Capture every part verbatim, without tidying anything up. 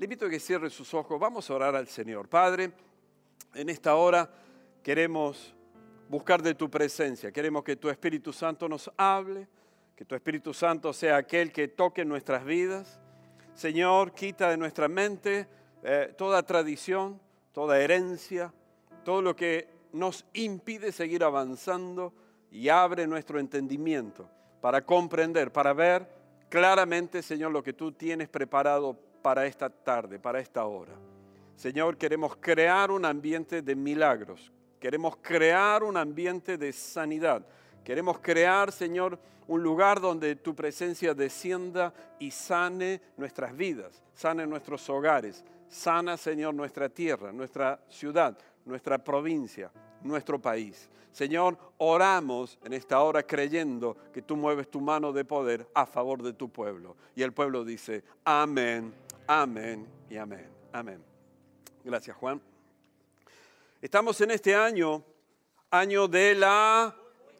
Le invito a que cierre sus ojos. Vamos a orar al Señor. Padre, en esta hora queremos buscar de tu presencia. Queremos que tu Espíritu Santo nos hable, que tu Espíritu Santo sea aquel que toque nuestras vidas. Señor, quita de nuestra mente eh, toda tradición, toda herencia, todo lo que nos impide seguir avanzando y abre nuestro entendimiento para comprender, para ver claramente, Señor, lo que tú tienes preparado para esta tarde, para esta hora. Señor, queremos crear un ambiente de milagros. Queremos crear un ambiente de sanidad. Queremos crear, Señor, un lugar donde tu presencia descienda y sane nuestras vidas, sane nuestros hogares, sana, Señor, nuestra tierra, nuestra ciudad, nuestra provincia, nuestro país. Señor, oramos en esta hora creyendo que tú mueves tu mano de poder a favor de tu pueblo. Y el pueblo dice, amén, amén y amén. Amén. Gracias, Juan. Estamos en este año, año de la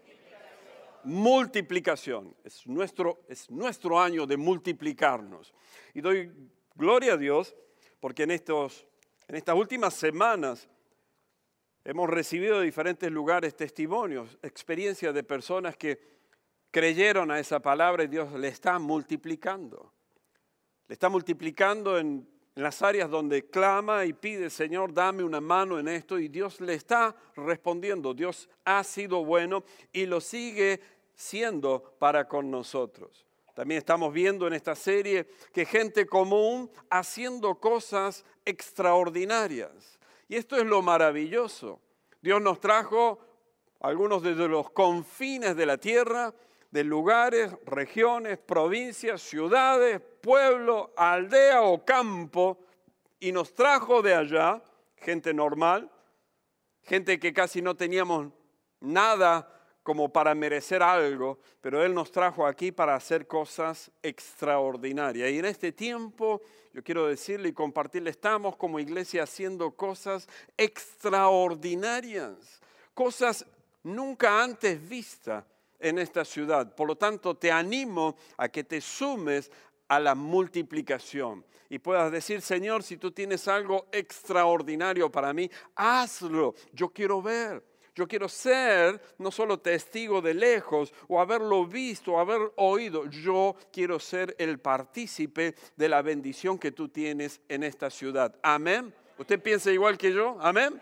multiplicación. Es nuestro, es nuestro año de multiplicarnos. Y doy gloria a Dios porque en, estos, en estas últimas semanas hemos recibido de diferentes lugares testimonios, experiencias de personas que creyeron a esa palabra y Dios le está multiplicando. Le está multiplicando en, en las áreas donde clama y pide, Señor, dame una mano en esto. Y Dios le está respondiendo. Dios ha sido bueno y lo sigue siendo para con nosotros. También estamos viendo en esta serie que gente común haciendo cosas extraordinarias. Y esto es lo maravilloso. Dios nos trajo algunos desde los confines de la tierra, de lugares, regiones, provincias, ciudades, pueblo, aldea o campo, y nos trajo de allá gente normal, gente que casi no teníamos nada como para merecer algo, pero Él nos trajo aquí para hacer cosas extraordinarias. Y en este tiempo, yo quiero decirle y compartirle, estamos como iglesia haciendo cosas extraordinarias, cosas nunca antes vistas en esta ciudad. Por lo tanto, te animo a que te sumes a la multiplicación y puedas decir, Señor, si tú tienes algo extraordinario para mí, hazlo, yo quiero ver. Yo quiero ser no solo testigo de lejos o haberlo visto o haber oído. Yo quiero ser el partícipe de la bendición que tú tienes en esta ciudad. Amén. ¿Usted piensa igual que yo? Amén.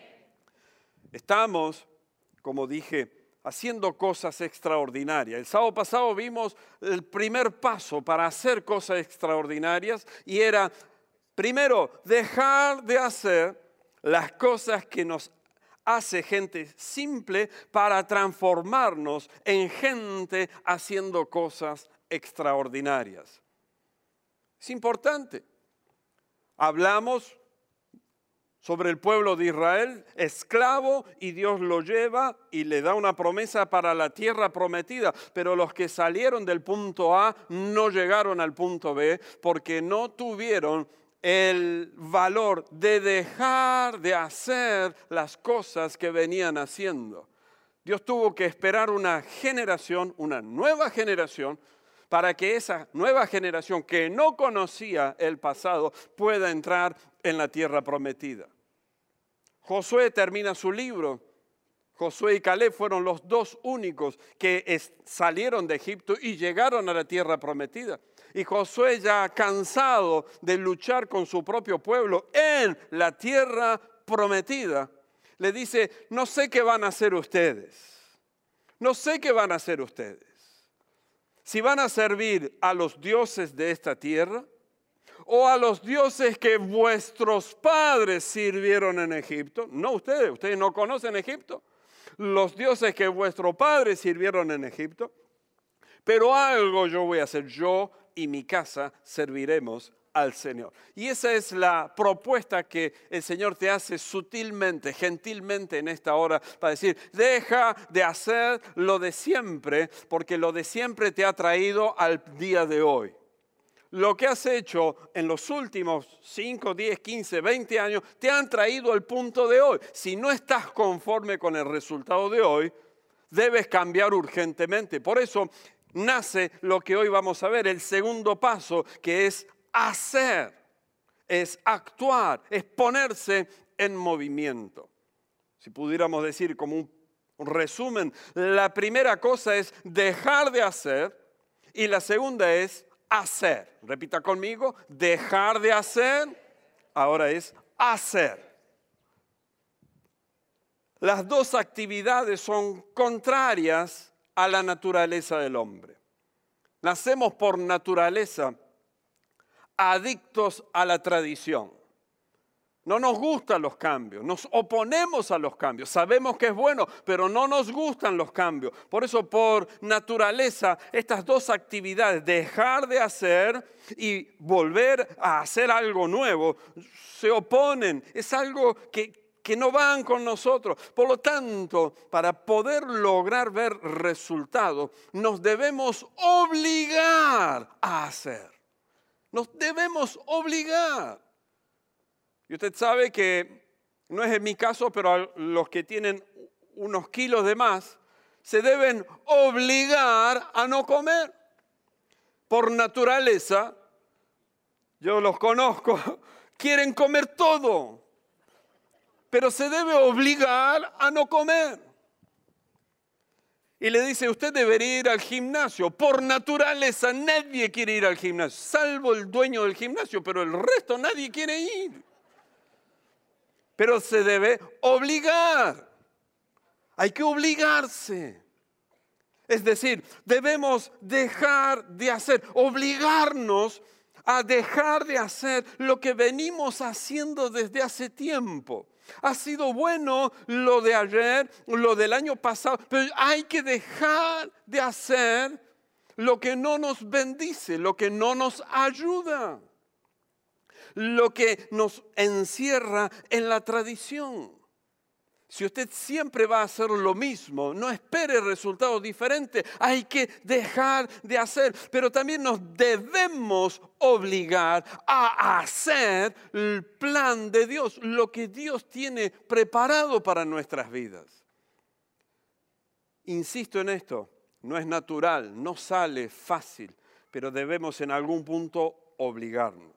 Estamos, como dije, haciendo cosas extraordinarias. El sábado pasado vimos el primer paso para hacer cosas extraordinarias y era, primero, dejar de hacer las cosas que nos hace gente simple para transformarnos en gente haciendo cosas extraordinarias. Es importante. Hablamos sobre el pueblo de Israel, esclavo, y Dios lo lleva y le da una promesa para la tierra prometida. Pero los que salieron del punto A no llegaron al punto B porque no tuvieron el valor de dejar de hacer las cosas que venían haciendo. Dios tuvo que esperar una generación, una nueva generación, para que esa nueva generación que no conocía el pasado pueda entrar en la tierra prometida. Josué termina su libro. Josué y Caleb fueron los dos únicos que es, salieron de Egipto y llegaron a la tierra prometida. Y Josué, ya cansado de luchar con su propio pueblo en la tierra prometida, le dice, no sé qué van a hacer ustedes. No sé qué van a hacer ustedes. Si van a servir a los dioses de esta tierra o a los dioses que vuestros padres sirvieron en Egipto. No ustedes, ustedes no conocen Egipto. Los dioses que vuestros padres sirvieron en Egipto. Pero algo yo voy a hacer, yo y mi casa serviremos al Señor. Y esa es la propuesta que el Señor te hace sutilmente, gentilmente en esta hora para decir, deja de hacer lo de siempre, porque lo de siempre te ha traído al día de hoy. Lo que has hecho en los últimos cinco, diez, quince, veinte años te han traído al punto de hoy. Si no estás conforme con el resultado de hoy, debes cambiar urgentemente. Por eso nace lo que hoy vamos a ver, el segundo paso, que es hacer. es actuar, es ponerse en movimiento. Si pudiéramos decir como un, un resumen, la primera cosa es dejar de hacer y la segunda es hacer. Repita conmigo, dejar de hacer, ahora es hacer. Las dos actividades son contrarias a la naturaleza del hombre. Nacemos por naturaleza adictos a la tradición. No nos gustan los cambios, nos oponemos a los cambios. Sabemos que es bueno, pero no nos gustan los cambios. Por eso, por naturaleza, estas dos actividades, dejar de hacer y volver a hacer algo nuevo, se oponen. Es algo que... que no van con nosotros. Por lo tanto, para poder lograr ver resultados, nos debemos obligar a hacer. Nos debemos obligar. Y usted sabe que, no es en mi caso, pero a los que tienen unos kilos de más, se deben obligar a no comer. Por naturaleza, yo los conozco, quieren comer todo. Pero se debe obligar a no comer. Y le dice, usted debería ir al gimnasio. Por naturaleza nadie quiere ir al gimnasio, salvo el dueño del gimnasio, pero el resto nadie quiere ir. Pero se debe obligar. Hay que obligarse. Es decir, debemos dejar de hacer, obligarnos a dejar de hacer lo que venimos haciendo desde hace tiempo. Ha sido bueno lo de ayer, lo del año pasado, pero hay que dejar de hacer lo que no nos bendice, lo que no nos ayuda, lo que nos encierra en la tradición. Si usted siempre va a hacer lo mismo, no espere resultados diferentes. Hay que dejar de hacer, pero también nos debemos obligar a hacer el plan de Dios, lo que Dios tiene preparado para nuestras vidas. Insisto en esto, no es natural, no sale fácil, pero debemos en algún punto obligarnos.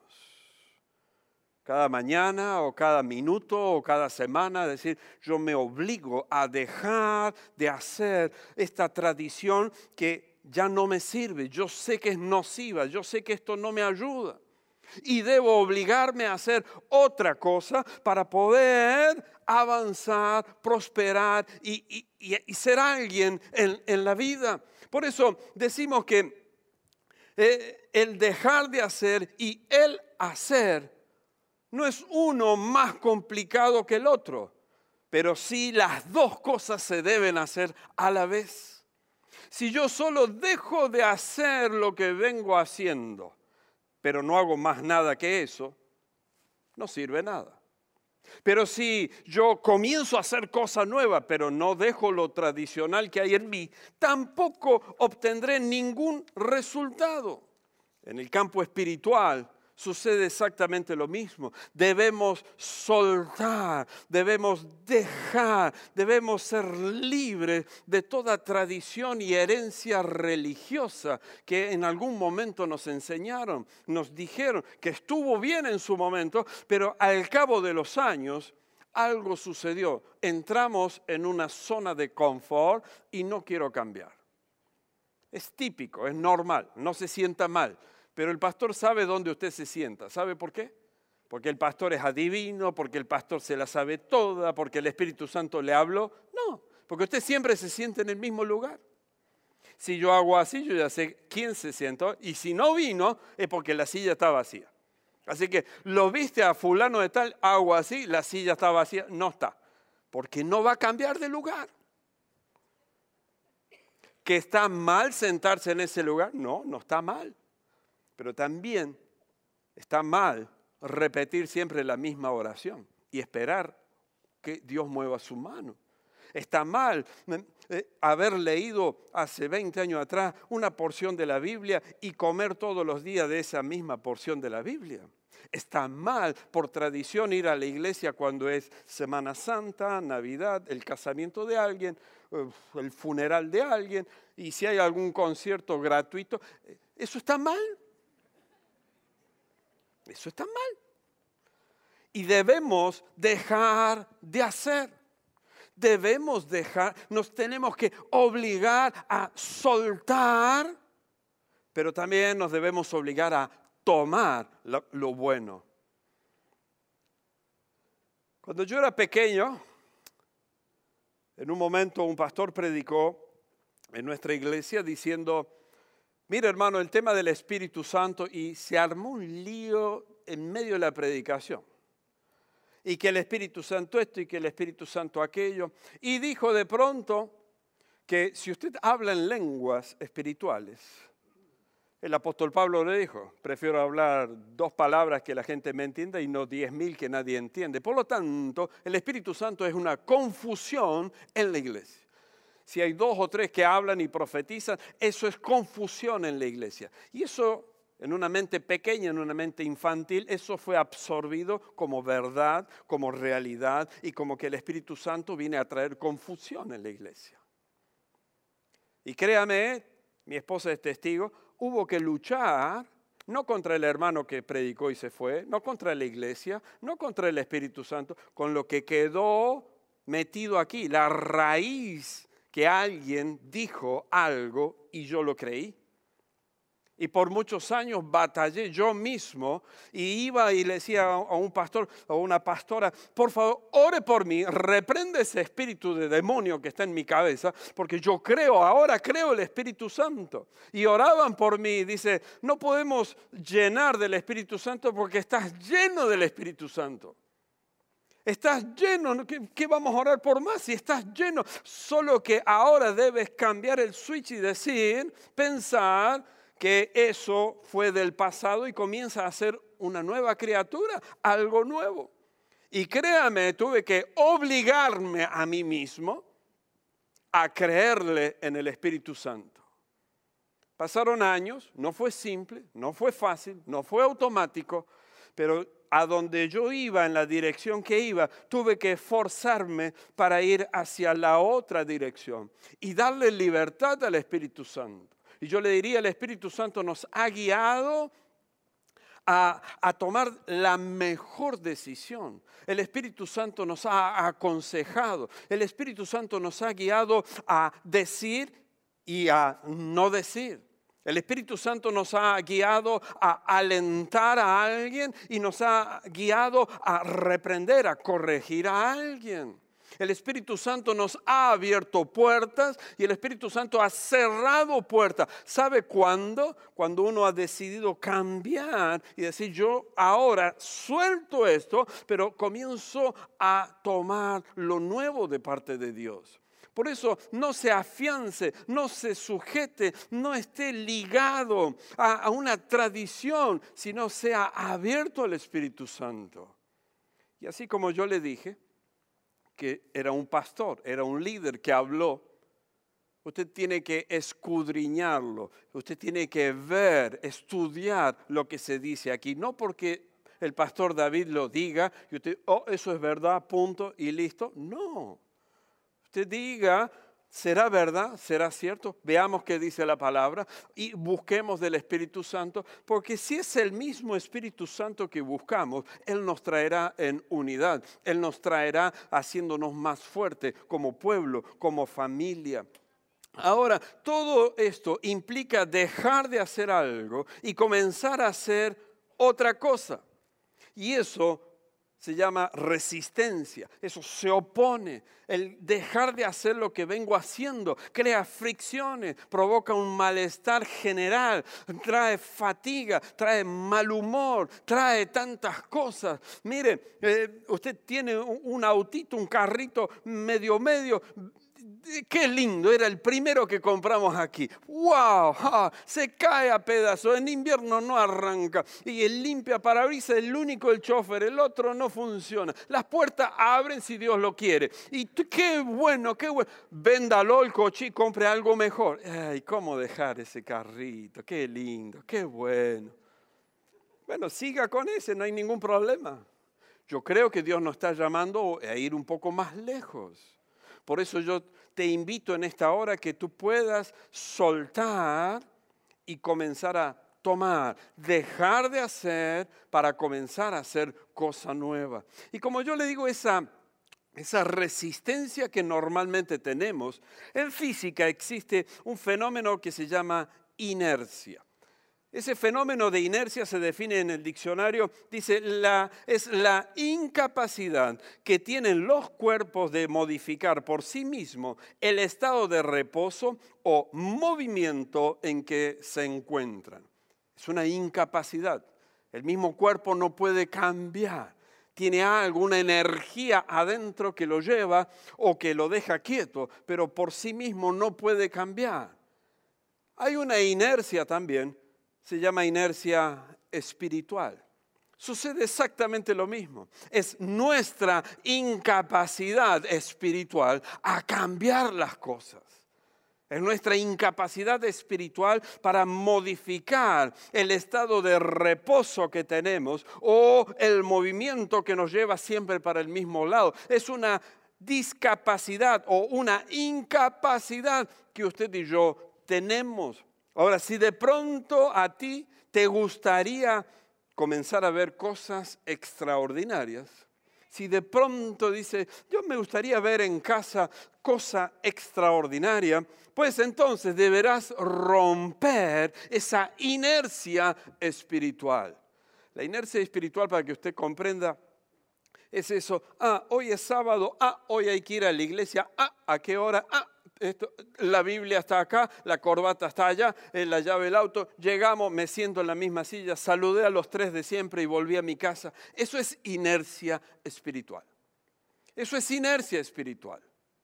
Cada mañana o cada minuto o cada semana decir, yo me obligo a dejar de hacer esta tradición que ya no me sirve. Yo sé que es nociva, yo sé que esto no me ayuda. Y debo obligarme a hacer otra cosa para poder avanzar, prosperar y, y, y, y ser alguien en, en la vida. Por eso decimos que eh, el dejar de hacer y el hacer no es uno más complicado que el otro, pero sí las dos cosas se deben hacer a la vez. Si yo solo dejo de hacer lo que vengo haciendo, pero no hago más nada que eso, no sirve nada. Pero si yo comienzo a hacer cosas nuevas, pero no dejo lo tradicional que hay en mí, tampoco obtendré ningún resultado. En el campo espiritual sucede exactamente lo mismo. Debemos soltar, debemos dejar, debemos ser libres de toda tradición y herencia religiosa que en algún momento nos enseñaron, nos dijeron que estuvo bien en su momento, pero al cabo de los años algo sucedió. Entramos en una zona de confort y no quiero cambiar. Es típico, es normal, no se sienta mal. Pero el pastor sabe dónde usted se sienta. ¿Sabe por qué? Porque el pastor es adivino, porque el pastor se la sabe toda, porque el Espíritu Santo le habló. No, porque usted siempre se siente en el mismo lugar. Si yo hago así, yo ya sé quién se sienta. Y si no vino, es porque la silla está vacía. Así que lo viste a fulano de tal, hago así, la silla está vacía. No está, porque no va a cambiar de lugar. ¿Que está mal sentarse en ese lugar? No, no está mal. Pero también está mal repetir siempre la misma oración y esperar que Dios mueva su mano. Está mal eh, haber leído hace veinte años atrás una porción de la Biblia y comer todos los días de esa misma porción de la Biblia. Está mal por tradición ir a la iglesia cuando es Semana Santa, Navidad, el casamiento de alguien, el funeral de alguien, y si hay algún concierto gratuito. ¿Eso está mal? Eso está mal. Y debemos dejar de hacer. Debemos dejar, nos tenemos que obligar a soltar, pero también nos debemos obligar a tomar lo, lo bueno. Cuando yo era pequeño, en un momento un pastor predicó en nuestra iglesia diciendo, mira hermano, el tema del Espíritu Santo, y se armó un lío en medio de la predicación. Y que el Espíritu Santo esto y que el Espíritu Santo aquello. Y dijo de pronto que si usted habla en lenguas espirituales, el apóstol Pablo le dijo, prefiero hablar dos palabras que la gente me entienda y no diez mil que nadie entiende. Por lo tanto, el Espíritu Santo es una confusión en la iglesia. Si hay dos o tres que hablan y profetizan, eso es confusión en la iglesia. Y eso, en una mente pequeña, en una mente infantil, eso fue absorbido como verdad, como realidad y como que el Espíritu Santo viene a traer confusión en la iglesia. Y créame, mi esposa es testigo, hubo que luchar, no contra el hermano que predicó y se fue, no contra la iglesia, no contra el Espíritu Santo, con lo que quedó metido aquí, la raíz que alguien dijo algo y yo lo creí. Y por muchos años batallé yo mismo y iba y le decía a un pastor o una pastora, por favor, ore por mí, reprende ese espíritu de demonio que está en mi cabeza, porque yo creo, ahora creo el Espíritu Santo. Y oraban por mí, dice, no podemos llenar del Espíritu Santo porque estás lleno del Espíritu Santo. Estás lleno, ¿qué, qué vamos a orar por más si estás lleno? Solo que ahora debes cambiar el switch y decir, pensar, que eso fue del pasado y comienza a ser una nueva criatura, algo nuevo. Y créame, tuve que obligarme a mí mismo a creerle en el Espíritu Santo. Pasaron años, no fue simple, no fue fácil, no fue automático, pero a donde yo iba, en la dirección que iba, tuve que esforzarme para ir hacia la otra dirección y darle libertad al Espíritu Santo. Y yo le diría, el Espíritu Santo nos ha guiado a, a tomar la mejor decisión. El Espíritu Santo nos ha aconsejado. El Espíritu Santo nos ha guiado a decir y a no decir. El Espíritu Santo nos ha guiado a alentar a alguien y nos ha guiado a reprender, a corregir a alguien. El Espíritu Santo nos ha abierto puertas y el Espíritu Santo ha cerrado puertas. ¿Sabe cuándo? Cuando uno ha decidido cambiar y decir, yo ahora suelto esto, pero comienzo a tomar lo nuevo de parte de Dios. Por eso no se afiance, no se sujete, no esté ligado a, a una tradición, sino sea abierto al Espíritu Santo. Y así como yo le dije, que era un pastor, era un líder que habló, usted tiene que escudriñarlo, usted tiene que ver, estudiar lo que se dice aquí, no porque el pastor David lo diga y usted, oh, eso es verdad, punto y listo, no. Usted diga, ¿será verdad? ¿Será cierto? Veamos qué dice la palabra y busquemos del Espíritu Santo, porque si es el mismo Espíritu Santo que buscamos, Él nos traerá en unidad, Él nos traerá haciéndonos más fuertes como pueblo, como familia. Ahora, todo esto implica dejar de hacer algo y comenzar a hacer otra cosa. Y eso se llama resistencia, eso se opone. El dejar de hacer lo que vengo haciendo crea fricciones, provoca un malestar general, trae fatiga, trae mal humor, trae tantas cosas. Mire, eh, usted tiene un, un autito, un carrito medio medio. Qué lindo, era el primero que compramos aquí. ¡Wow! ¡Ah! Se cae a pedazos, en invierno no arranca. Y el limpia parabrisas es el único, el chofer, el otro no funciona. Las puertas abren si Dios lo quiere. Y qué bueno, qué bueno. Véndalo el coche y compre algo mejor. Ay, ¿cómo dejar ese carrito? Qué lindo, qué bueno. Bueno, siga con ese, no hay ningún problema. Yo creo que Dios nos está llamando a ir un poco más lejos. Por eso yo te invito en esta hora que tú puedas soltar y comenzar a tomar, dejar de hacer para comenzar a hacer cosa nueva. Y como yo le digo, esa, esa resistencia que normalmente tenemos, en física existe un fenómeno que se llama inercia. Ese fenómeno de inercia se define en el diccionario, dice, la, es la incapacidad que tienen los cuerpos de modificar por sí mismos el estado de reposo o movimiento en que se encuentran. Es una incapacidad. El mismo cuerpo no puede cambiar. Tiene alguna energía adentro que lo lleva o que lo deja quieto, pero por sí mismo no puede cambiar. Hay una inercia también. Se llama inercia espiritual. Sucede exactamente lo mismo. Es nuestra incapacidad espiritual a cambiar las cosas. Es nuestra incapacidad espiritual para modificar el estado de reposo que tenemos o el movimiento que nos lleva siempre para el mismo lado. Es una discapacidad o una incapacidad que usted y yo tenemos. Ahora, si de pronto a ti te gustaría comenzar a ver cosas extraordinarias, si de pronto dice, yo me gustaría ver en casa cosa extraordinaria, pues entonces deberás romper esa inercia espiritual. La inercia espiritual, para que usted comprenda, es eso, ah, hoy es sábado, ah, hoy hay que ir a la iglesia, ah, ¿a qué hora? Ah, Esto, la Biblia está acá, la corbata está allá, la llave del auto, llegamos, me siento en la misma silla, saludé a los tres de siempre y volví a mi casa. Eso es inercia espiritual. Eso es inercia espiritual.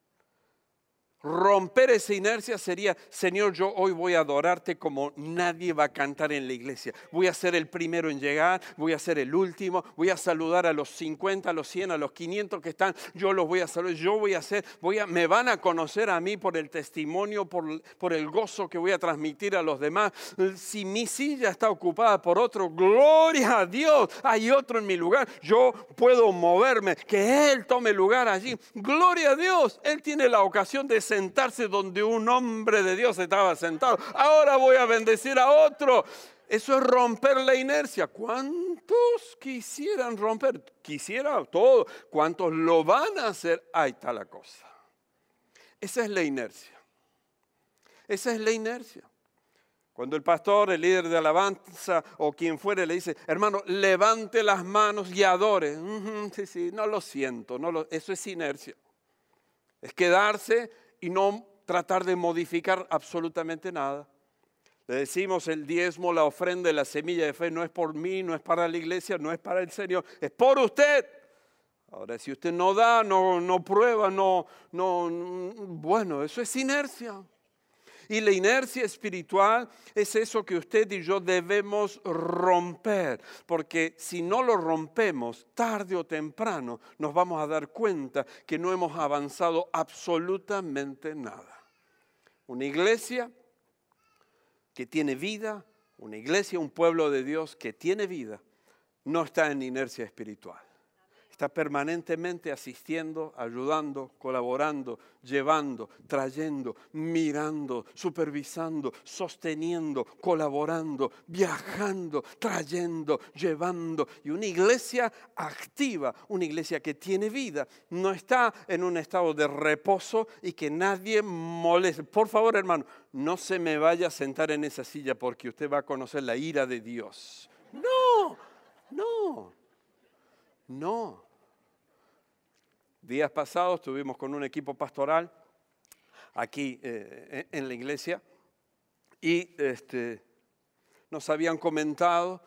Romper esa inercia sería, Señor, yo hoy voy a adorarte como nadie va a cantar en la iglesia. Voy a ser el primero en llegar, voy a ser el último, voy a saludar a los cincuenta, a los cien, a los quinientos que están. Yo los voy a saludar, yo voy a hacer, voy a, me van a conocer a mí por el testimonio, por, por el gozo que voy a transmitir a los demás. Si mi silla está ocupada por otro, gloria a Dios, hay otro en mi lugar. Yo puedo moverme, que Él tome lugar allí. Gloria a Dios, Él tiene la ocasión de sentarse donde un hombre de Dios estaba sentado. Ahora voy a bendecir a otro. Eso es romper la inercia. ¿Cuántos quisieran romper? Quisiera todo. ¿Cuántos lo van a hacer? Ahí está la cosa. Esa es la inercia. Esa es la inercia. Cuando el pastor, el líder de alabanza o quien fuere le dice, hermano, levante las manos y adore. Uh-huh, sí, sí, no lo siento. No lo, eso es inercia. Es quedarse y no tratar de modificar absolutamente nada. Le decimos el diezmo, la ofrenda, la semilla de fe no es por mí, no es para la iglesia, no es para el Señor, es por usted. Ahora, si usted no da, no, no prueba, no, no, bueno, eso es inercia. Y la inercia espiritual es eso que usted y yo debemos romper, porque si no lo rompemos, tarde o temprano nos vamos a dar cuenta que no hemos avanzado absolutamente nada. Una iglesia que tiene vida, una iglesia, un pueblo de Dios que tiene vida, no está en inercia espiritual. Está permanentemente asistiendo, ayudando, colaborando, llevando, trayendo, mirando, supervisando, sosteniendo, colaborando, viajando, trayendo, llevando. Y una iglesia activa, una iglesia que tiene vida, no está en un estado de reposo y que nadie moleste. Por favor, hermano, no se me vaya a sentar en esa silla porque usted va a conocer la ira de Dios. No, no, no. Días pasados estuvimos con un equipo pastoral aquí eh, en la iglesia y este, nos habían comentado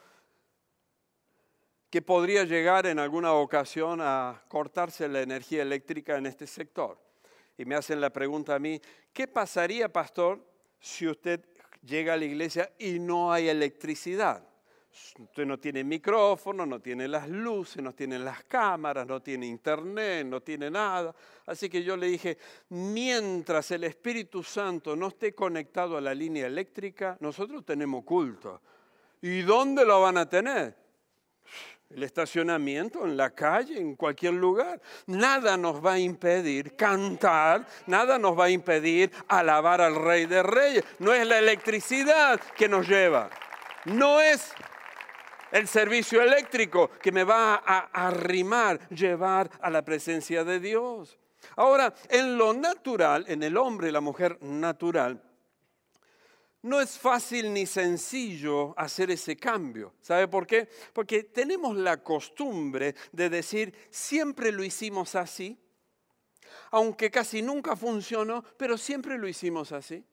que podría llegar en alguna ocasión a cortarse la energía eléctrica en este sector. Y me hacen la pregunta a mí, ¿qué pasaría, pastor, si usted llega a la iglesia y no hay electricidad? Usted no tiene micrófono, no tiene las luces, no tiene las cámaras, no tiene internet, no tiene nada. Así que yo le dije, mientras el Espíritu Santo no esté conectado a la línea eléctrica, nosotros tenemos culto. ¿Y dónde lo van a tener? El estacionamiento, en la calle, en cualquier lugar. Nada nos va a impedir cantar, nada nos va a impedir alabar al Rey de Reyes. No es la electricidad que nos lleva. No es el servicio eléctrico que me va a arrimar, llevar a la presencia de Dios. Ahora, en lo natural, en el hombre y la mujer natural, no es fácil ni sencillo hacer ese cambio. ¿Sabe por qué? Porque tenemos la costumbre de decir, siempre lo hicimos así, aunque casi nunca funcionó, pero siempre lo hicimos así.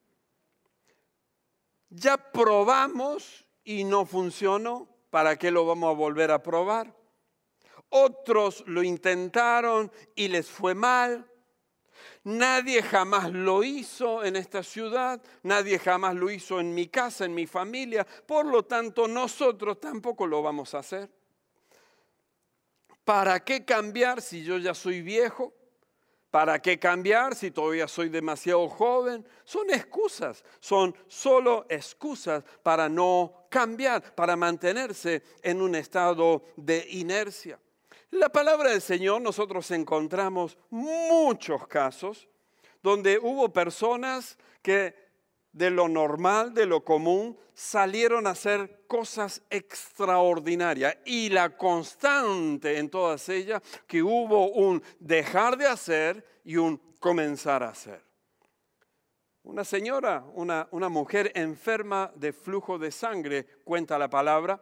Ya probamos y no funcionó, ¿para qué lo vamos a volver a probar? Otros lo intentaron y les fue mal. Nadie jamás lo hizo en esta ciudad, nadie jamás lo hizo en mi casa, en mi familia. Por lo tanto, nosotros tampoco lo vamos a hacer. ¿Para qué cambiar si yo ya soy viejo? ¿Para qué cambiar si todavía soy demasiado joven? Son excusas, son solo excusas para no cambiar, para mantenerse en un estado de inercia. En la palabra del Señor nosotros encontramos muchos casos donde hubo personas que de lo normal, de lo común, salieron a hacer cosas extraordinarias. Y la constante en todas ellas, que hubo un dejar de hacer y un comenzar a hacer. Una señora, una, una mujer enferma de flujo de sangre, cuenta la palabra,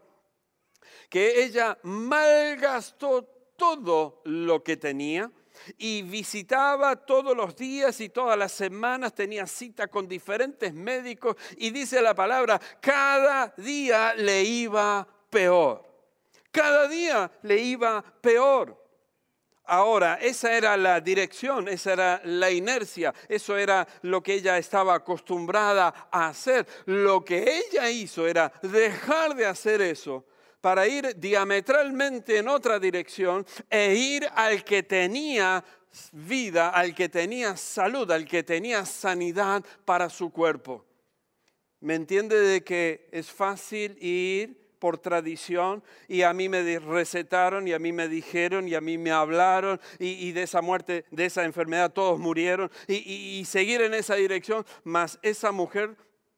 que ella malgastó todo lo que tenía y visitaba todos los días y todas las semanas, tenía cita con diferentes médicos y dice la palabra, cada día le iba peor. Cada día le iba peor. Ahora, esa era la dirección, esa era la inercia, eso era lo que ella estaba acostumbrada a hacer. Lo que ella hizo era dejar de hacer eso para ir diametralmente en otra dirección e ir al que tenía vida, al que tenía salud, al que tenía sanidad para su cuerpo. ¿Me entiende de que es fácil ir por tradición y a mí me recetaron y a mí me dijeron y a mí me hablaron y, y de esa muerte, de esa enfermedad todos murieron y, y, y seguir en esa dirección? Mas esa mujer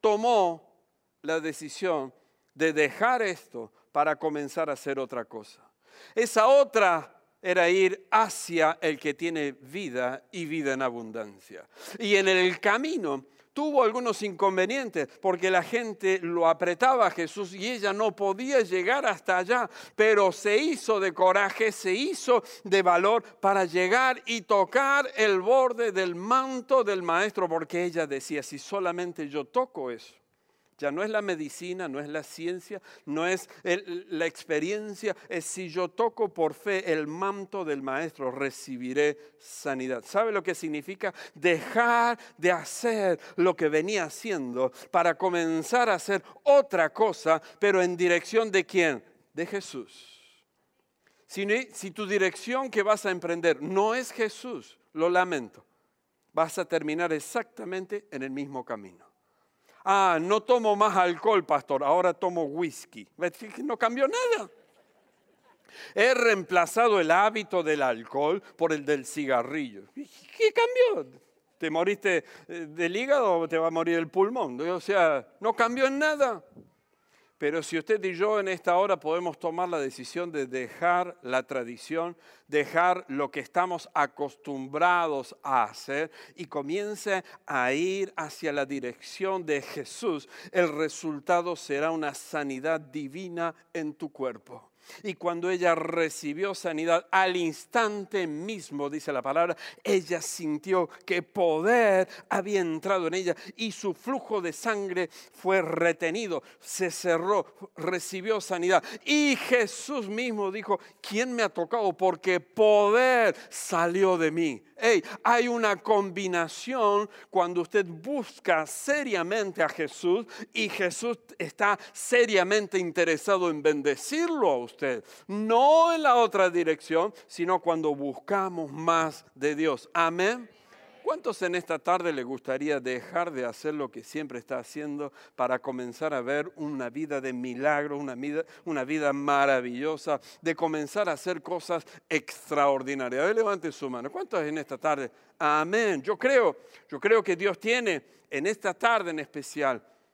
tomó la decisión de dejar esto para comenzar a hacer otra cosa. Esa otra era ir hacia el que tiene vida y vida en abundancia. Y en el camino tuvo algunos inconvenientes porque la gente lo apretaba a Jesús y ella no podía llegar hasta allá, pero se hizo de coraje, se hizo de valor para llegar y tocar el borde del manto del maestro, porque ella decía, si solamente yo toco eso, ya no es la medicina, no es la ciencia, no es el, la experiencia, es si yo toco por fe el manto del maestro, recibiré sanidad. ¿Sabe lo que significa? Dejar de hacer lo que venía haciendo para comenzar a hacer otra cosa, pero en dirección de ¿quién? De Jesús. Si, si tu dirección que vas a emprender no es Jesús, lo lamento, vas a terminar exactamente en el mismo camino. Ah, no tomo más alcohol, pastor, ahora tomo whisky. No cambió nada. He reemplazado el hábito del alcohol por el del cigarrillo. ¿Qué cambió? ¿Te moriste del hígado o te va a morir el pulmón? O sea, no cambió en nada. Pero si usted y yo en esta hora podemos tomar la decisión de dejar la tradición, dejar lo que estamos acostumbrados a hacer y comience a ir hacia la dirección de Jesús, el resultado será una sanidad divina en tu cuerpo. Y cuando ella recibió sanidad, al instante mismo, dice la palabra, ella sintió que poder había entrado en ella y su flujo de sangre fue retenido, se cerró, recibió sanidad. Y Jesús mismo dijo, ¿quién me ha tocado? Porque poder salió de mí. Hey, hay una combinación cuando usted busca seriamente a Jesús y Jesús está seriamente interesado en bendecirlo a usted. No en la otra dirección, sino cuando buscamos más de Dios. Amén. ¿Cuántos en esta tarde le gustaría dejar de hacer lo que siempre está haciendo para comenzar a ver una vida de milagro, una vida, una vida maravillosa, de comenzar a hacer cosas extraordinarias? A ver, levante su mano. ¿Cuántos en esta tarde? Amén. Yo creo, yo creo que Dios tiene en esta tarde en especial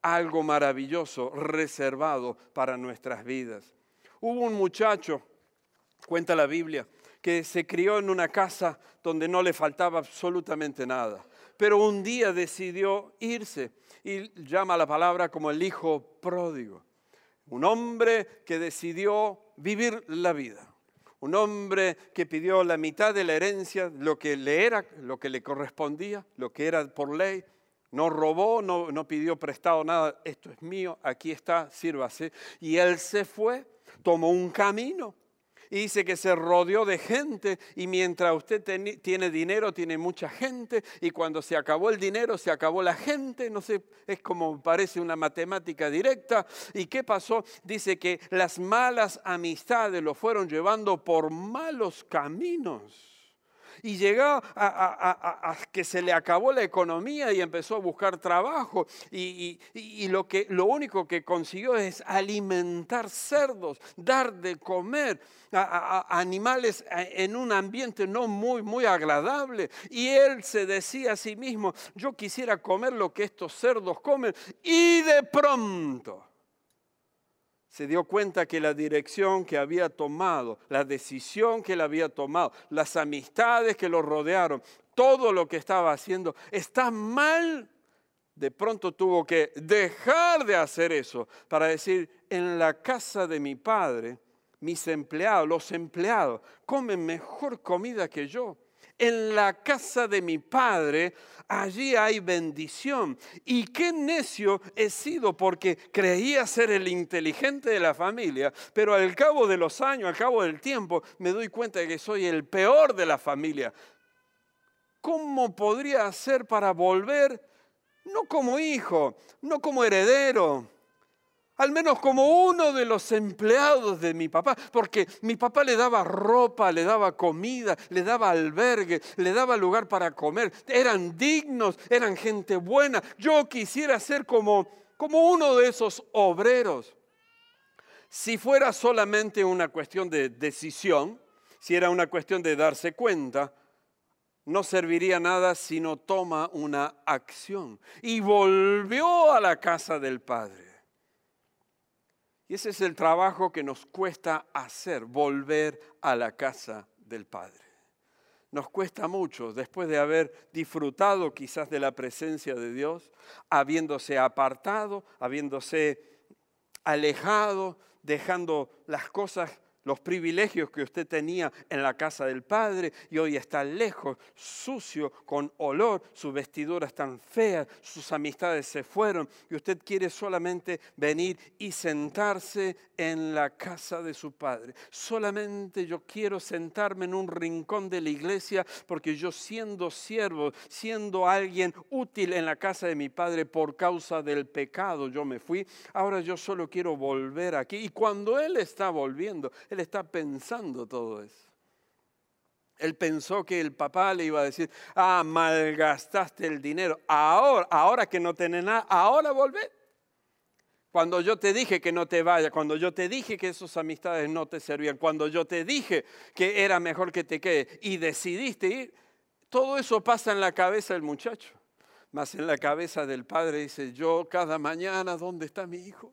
algo maravilloso reservado para nuestras vidas. Hubo un muchacho, cuenta la Biblia, que se crió en una casa donde no le faltaba absolutamente nada. Pero un día decidió irse y llama la palabra como el hijo pródigo. Un hombre que decidió vivir la vida. Un hombre que pidió la mitad de la herencia, lo que le era, lo que le correspondía, lo que era por ley. No robó, no, no pidió prestado nada. Esto es mío, aquí está, sírvase. Y él se fue, tomó un camino. Y dice que se rodeó de gente y mientras usted ten, tiene dinero, tiene mucha gente y cuando se acabó el dinero, se acabó la gente. No sé, es como parece una matemática directa. ¿Y qué pasó? Dice que las malas amistades lo fueron llevando por malos caminos. Y llegó a, a, a, a que se le acabó la economía y empezó a buscar trabajo. Y, y, y lo, que, lo único que consiguió es alimentar cerdos, dar de comer a, a, a animales en un ambiente no muy, muy agradable. Y él se decía a sí mismo, yo quisiera comer lo que estos cerdos comen. Y de pronto se dio cuenta que la dirección que había tomado, la decisión que él había tomado, las amistades que lo rodearon, todo lo que estaba haciendo está mal. De pronto tuvo que dejar de hacer eso para decir, en la casa de mi padre, mis empleados, los empleados, comen mejor comida que yo. En la casa de mi padre, allí hay bendición. Y qué necio he sido porque creía ser el inteligente de la familia, pero al cabo de los años, al cabo del tiempo, me doy cuenta de que soy el peor de la familia. ¿Cómo podría hacer para volver, no como hijo, no como heredero, al menos como uno de los empleados de mi papá? Porque mi papá le daba ropa, le daba comida, le daba albergue, le daba lugar para comer. Eran dignos, eran gente buena. Yo quisiera ser como, como uno de esos obreros. Si fuera solamente una cuestión de decisión, si era una cuestión de darse cuenta, no serviría nada si no toma una acción. Y volvió a la casa del Padre. Y ese es el trabajo que nos cuesta hacer, volver a la casa del Padre. Nos cuesta mucho después de haber disfrutado quizás de la presencia de Dios, habiéndose apartado, habiéndose alejado, dejando las cosas, los privilegios que usted tenía en la casa del Padre y hoy está lejos, sucio, con olor, sus vestiduras están feas, sus amistades se fueron y usted quiere solamente venir y sentarse en la casa de su Padre. Solamente yo quiero sentarme en un rincón de la iglesia porque yo siendo siervo, siendo alguien útil en la casa de mi Padre por causa del pecado, yo me fui. Ahora yo solo quiero volver aquí. Y cuando Él está volviendo, Él está pensando todo eso. Él pensó que el papá le iba a decir, ah, malgastaste el dinero. Ahora, ahora que no tenés nada, ahora volvé. Cuando yo te dije que no te vayas, cuando yo te dije que esas amistades no te servían, cuando yo te dije que era mejor que te quedes y decidiste ir, todo eso pasa en la cabeza del muchacho. Mas en la cabeza del padre dice, yo cada mañana, ¿dónde está mi hijo?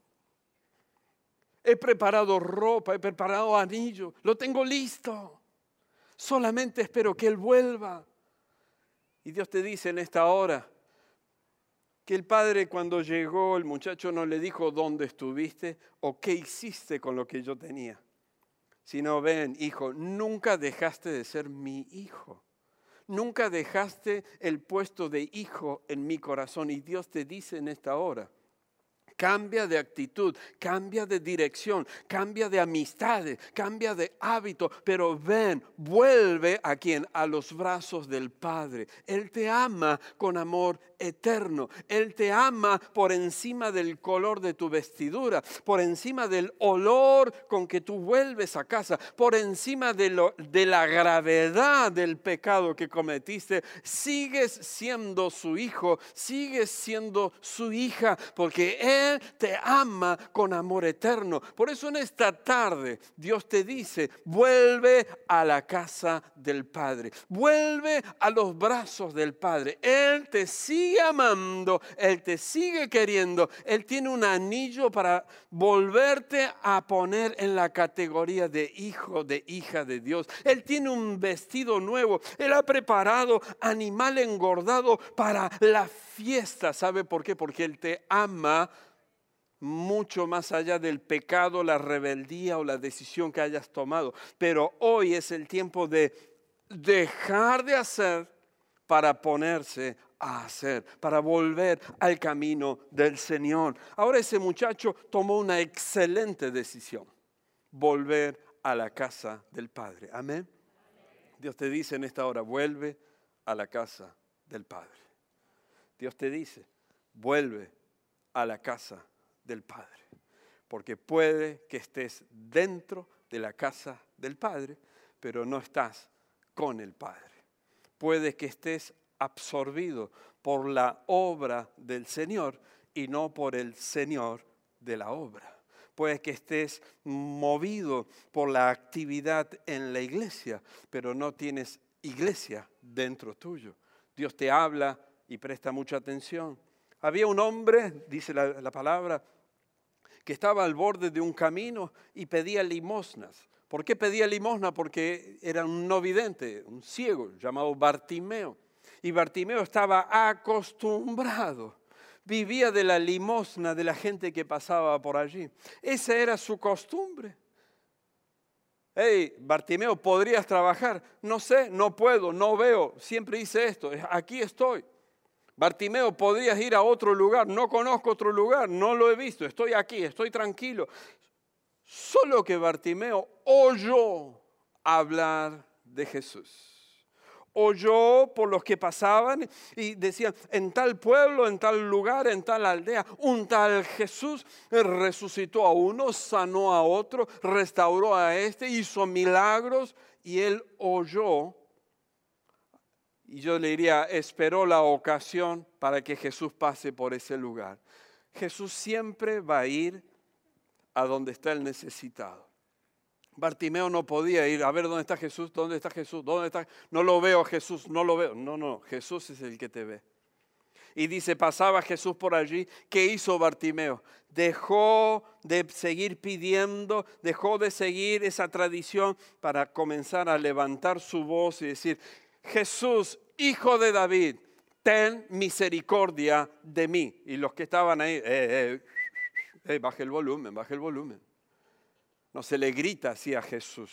He preparado ropa, he preparado anillo, lo tengo listo. Solamente espero que Él vuelva. Y Dios te dice en esta hora que el padre cuando llegó, el muchacho no le dijo dónde estuviste o qué hiciste con lo que yo tenía. Sino, ven, hijo, nunca dejaste de ser mi hijo. Nunca dejaste el puesto de hijo en mi corazón. Y Dios te dice en esta hora, cambia de actitud, cambia de dirección, cambia de amistades, cambia de hábito, pero ven, vuelve a quién, a los brazos del Padre. Él te ama con amor eterno. Él te ama por encima del color de tu vestidura, por encima del olor con que tú vuelves a casa, por encima de, lo, de la gravedad del pecado que cometiste. Sigues siendo su hijo, sigues siendo su hija, porque Él Él te ama con amor eterno. Por eso en esta tarde Dios te dice, vuelve a la casa del Padre. Vuelve a los brazos del Padre. Él te sigue amando, Él te sigue queriendo. Él tiene un anillo para volverte a poner en la categoría de hijo, de hija de Dios. Él tiene un vestido nuevo. Él ha preparado animal engordado para la fiesta. ¿Sabe por qué? Porque Él te ama mucho más allá del pecado, la rebeldía o la decisión que hayas tomado. Pero hoy es el tiempo de dejar de hacer para ponerse a hacer, para volver al camino del Señor. Ahora ese muchacho tomó una excelente decisión, volver a la casa del Padre. Amén. Dios te dice en esta hora, vuelve a la casa del Padre. Dios te dice, vuelve a la casa del Padre. Porque puede que estés dentro de la casa del Padre, pero no estás con el Padre. Puede que estés absorbido por la obra del Señor y no por el Señor de la obra. Puede que estés movido por la actividad en la iglesia, pero no tienes iglesia dentro tuyo. Dios te habla y presta mucha atención. Había un hombre, dice la, la palabra, que estaba al borde de un camino y pedía limosnas. ¿Por qué pedía limosna? Porque era un no vidente, un ciego llamado Bartimeo. Y Bartimeo estaba acostumbrado, vivía de la limosna de la gente que pasaba por allí. Esa era su costumbre. Hey, Bartimeo, ¿podrías trabajar? No sé, no puedo, no veo, siempre hice esto, aquí estoy. Bartimeo, ¿podrías ir a otro lugar? No conozco otro lugar, no lo he visto, estoy aquí, estoy tranquilo. Solo que Bartimeo oyó hablar de Jesús. Oyó por los que pasaban y decían, en tal pueblo, en tal lugar, en tal aldea, un tal Jesús resucitó a uno, sanó a otro, restauró a este, hizo milagros y él oyó. Y yo le diría, esperó la ocasión para que Jesús pase por ese lugar. Jesús siempre va a ir a donde está el necesitado. Bartimeo no podía ir a ver dónde está Jesús, dónde está Jesús, dónde está. No lo veo Jesús, no lo veo. No, no, Jesús es el que te ve. Y dice, pasaba Jesús por allí. ¿Qué hizo Bartimeo? Dejó de seguir pidiendo, dejó de seguir esa tradición para comenzar a levantar su voz y decir, Jesús, hijo de David, ten misericordia de mí. Y los que estaban ahí, eh, eh, eh, baje el volumen, baje el volumen. No se le grita así a Jesús.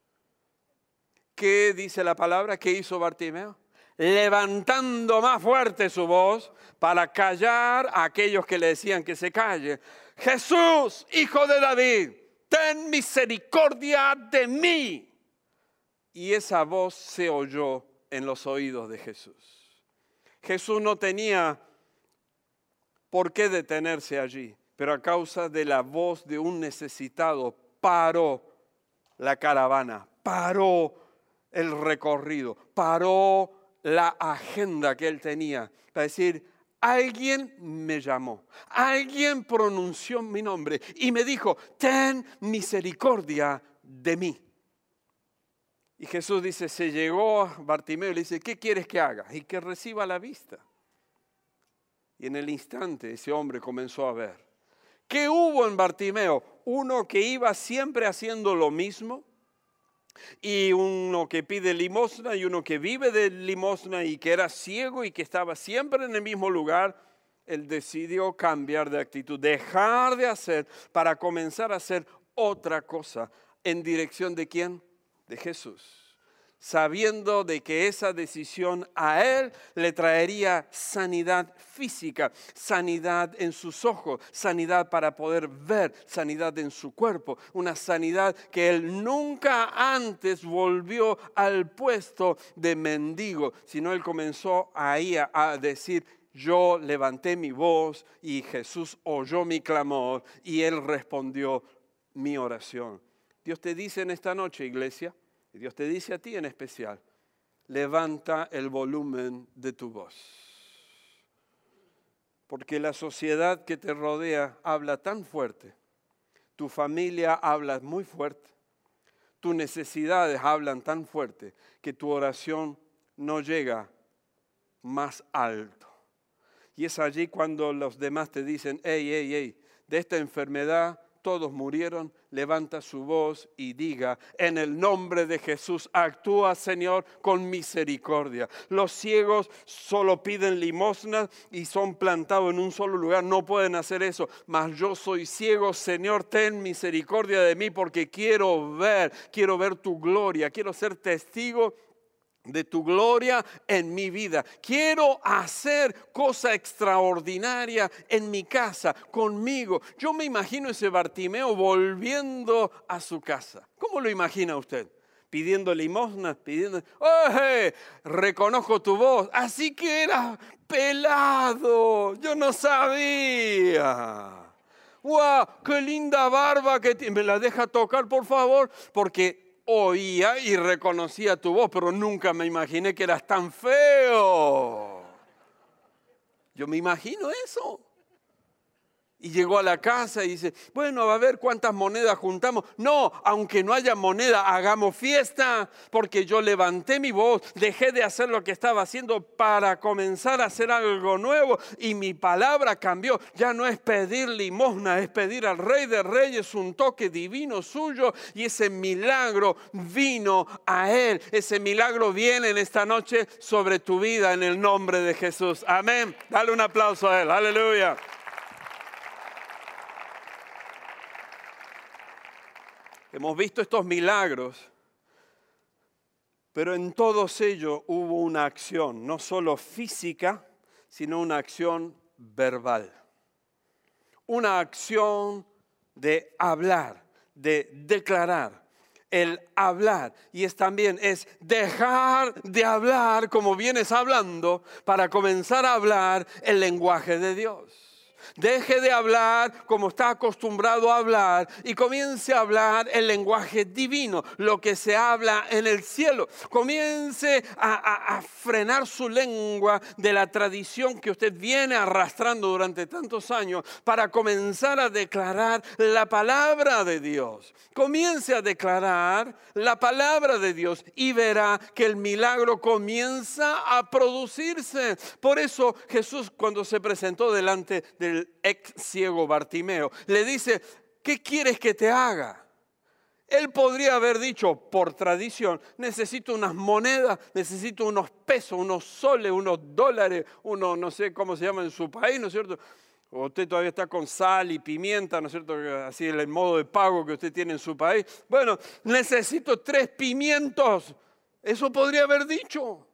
¿Qué dice la palabra? ¿Qué hizo Bartimeo? Levantando más fuerte su voz para callar a aquellos que le decían que se calle. Jesús, hijo de David, ten misericordia de mí. Y esa voz se oyó en los oídos de Jesús. Jesús no tenía por qué detenerse allí, pero a causa de la voz de un necesitado, paró la caravana, paró el recorrido, paró la agenda que él tenía para decir, alguien me llamó, alguien pronunció mi nombre y me dijo, ten misericordia de mí. Y Jesús dice, se llegó a Bartimeo y le dice, ¿qué quieres que haga? Y que reciba la vista. Y en el instante ese hombre comenzó a ver. ¿Qué hubo en Bartimeo? Uno que iba siempre haciendo lo mismo y uno que pide limosna y uno que vive de limosna y que era ciego y que estaba siempre en el mismo lugar. Él decidió cambiar de actitud, dejar de hacer para comenzar a hacer otra cosa. ¿En dirección de quién? De Jesús. Sabiendo de que esa decisión a él le traería sanidad física, sanidad en sus ojos, sanidad para poder ver, sanidad en su cuerpo, una sanidad que él nunca antes volvió al puesto de mendigo, sino él comenzó ahí a, a decir, yo levanté mi voz y Jesús oyó mi clamor y él respondió mi oración. Dios te dice en esta noche, iglesia, y Dios te dice a ti en especial, levanta el volumen de tu voz. Porque la sociedad que te rodea habla tan fuerte, tu familia habla muy fuerte, tus necesidades hablan tan fuerte que tu oración no llega más alto. Y es allí cuando los demás te dicen, hey, hey, hey, de esta enfermedad todos murieron, levanta su voz y diga, en el nombre de Jesús, actúa, Señor, con misericordia. Los ciegos solo piden limosna y son plantados en un solo lugar, no pueden hacer eso. Mas yo soy ciego, Señor, ten misericordia de mí porque quiero ver, quiero ver tu gloria, quiero ser testigo de tu gloria en mi vida. Quiero hacer cosa extraordinaria en mi casa, conmigo. Yo me imagino ese Bartimeo volviendo a su casa. ¿Cómo lo imagina usted? Pidiendo limosna, pidiendo, ¡oye! Reconozco tu voz. Así que era pelado. Yo no sabía. ¡Wow! ¡Qué linda barba que tiene! ¿Me la deja tocar, por favor? Porque oía y reconocía tu voz, pero nunca me imaginé que eras tan feo. Yo me imagino eso. Y llegó a la casa y dice, bueno, a ver cuántas monedas juntamos. No, aunque no haya moneda, hagamos fiesta, porque yo levanté mi voz, dejé de hacer lo que estaba haciendo para comenzar a hacer algo nuevo y mi palabra cambió. Ya no es pedir limosna, es pedir al Rey de Reyes un toque divino suyo y ese milagro vino a él. Ese milagro viene en esta noche sobre tu vida en el nombre de Jesús. Amén. Dale un aplauso a él. Aleluya. Hemos visto estos milagros, pero en todos ellos hubo una acción, no solo física, sino una acción verbal. Una acción de hablar, de declarar. El hablar, y es también es dejar de hablar como vienes hablando para comenzar a hablar el lenguaje de Dios. Deje de hablar como está acostumbrado a hablar y comience a hablar el lenguaje divino, lo que se habla en el cielo. Comience a, a, a frenar su lengua de la tradición que usted viene arrastrando durante tantos años para comenzar a declarar la palabra de Dios. Comience a declarar la palabra de Dios y verá que el milagro comienza a producirse. Por eso Jesús, cuando se presentó delante del ex ciego Bartimeo, le dice, ¿qué quieres que te haga? Él podría haber dicho, por tradición, necesito unas monedas, necesito unos pesos, unos soles, unos dólares, unos, no sé cómo se llama en su país, ¿no es cierto? O usted todavía está con sal y pimienta, ¿no es cierto? Así es el modo de pago que usted tiene en su país. Bueno, necesito tres pimientos. Eso podría haber dicho.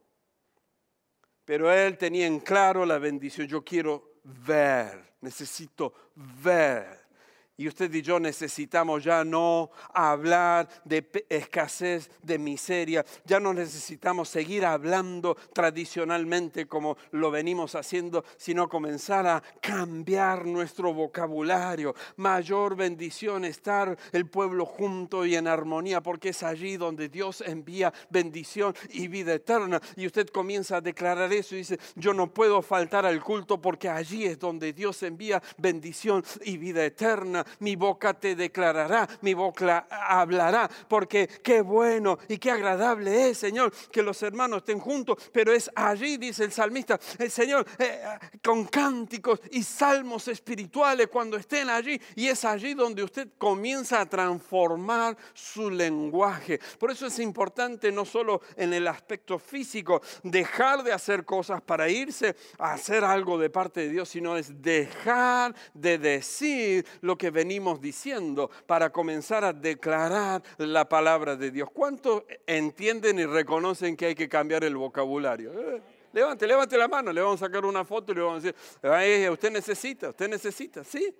Pero él tenía en claro la bendición. Yo quiero ver, necesito ver. Y usted y yo necesitamos ya no hablar de escasez, de miseria. Ya no necesitamos seguir hablando tradicionalmente como lo venimos haciendo, sino comenzar a cambiar nuestro vocabulario. Mayor bendición estar el pueblo junto y en armonía, porque es allí donde Dios envía bendición y vida eterna. Y usted comienza a declarar eso y dice, yo no puedo faltar al culto porque allí es donde Dios envía bendición y vida eterna. Mi boca te declarará, mi boca hablará, porque qué bueno y qué agradable es, Señor, que los hermanos estén juntos, pero es allí, dice el salmista, el Señor, eh, con cánticos y salmos espirituales cuando estén allí, y es allí donde usted comienza a transformar su lenguaje. Por eso es importante no solo en el aspecto físico, dejar de hacer cosas para irse a hacer algo de parte de Dios, sino es dejar de decir lo que venimos diciendo para comenzar a declarar la palabra de Dios. ¿Cuántos entienden y reconocen que hay que cambiar el vocabulario? Eh, levante, levante la mano, le vamos a sacar una foto y le vamos a decir, eh, usted necesita, usted necesita, ¿sí?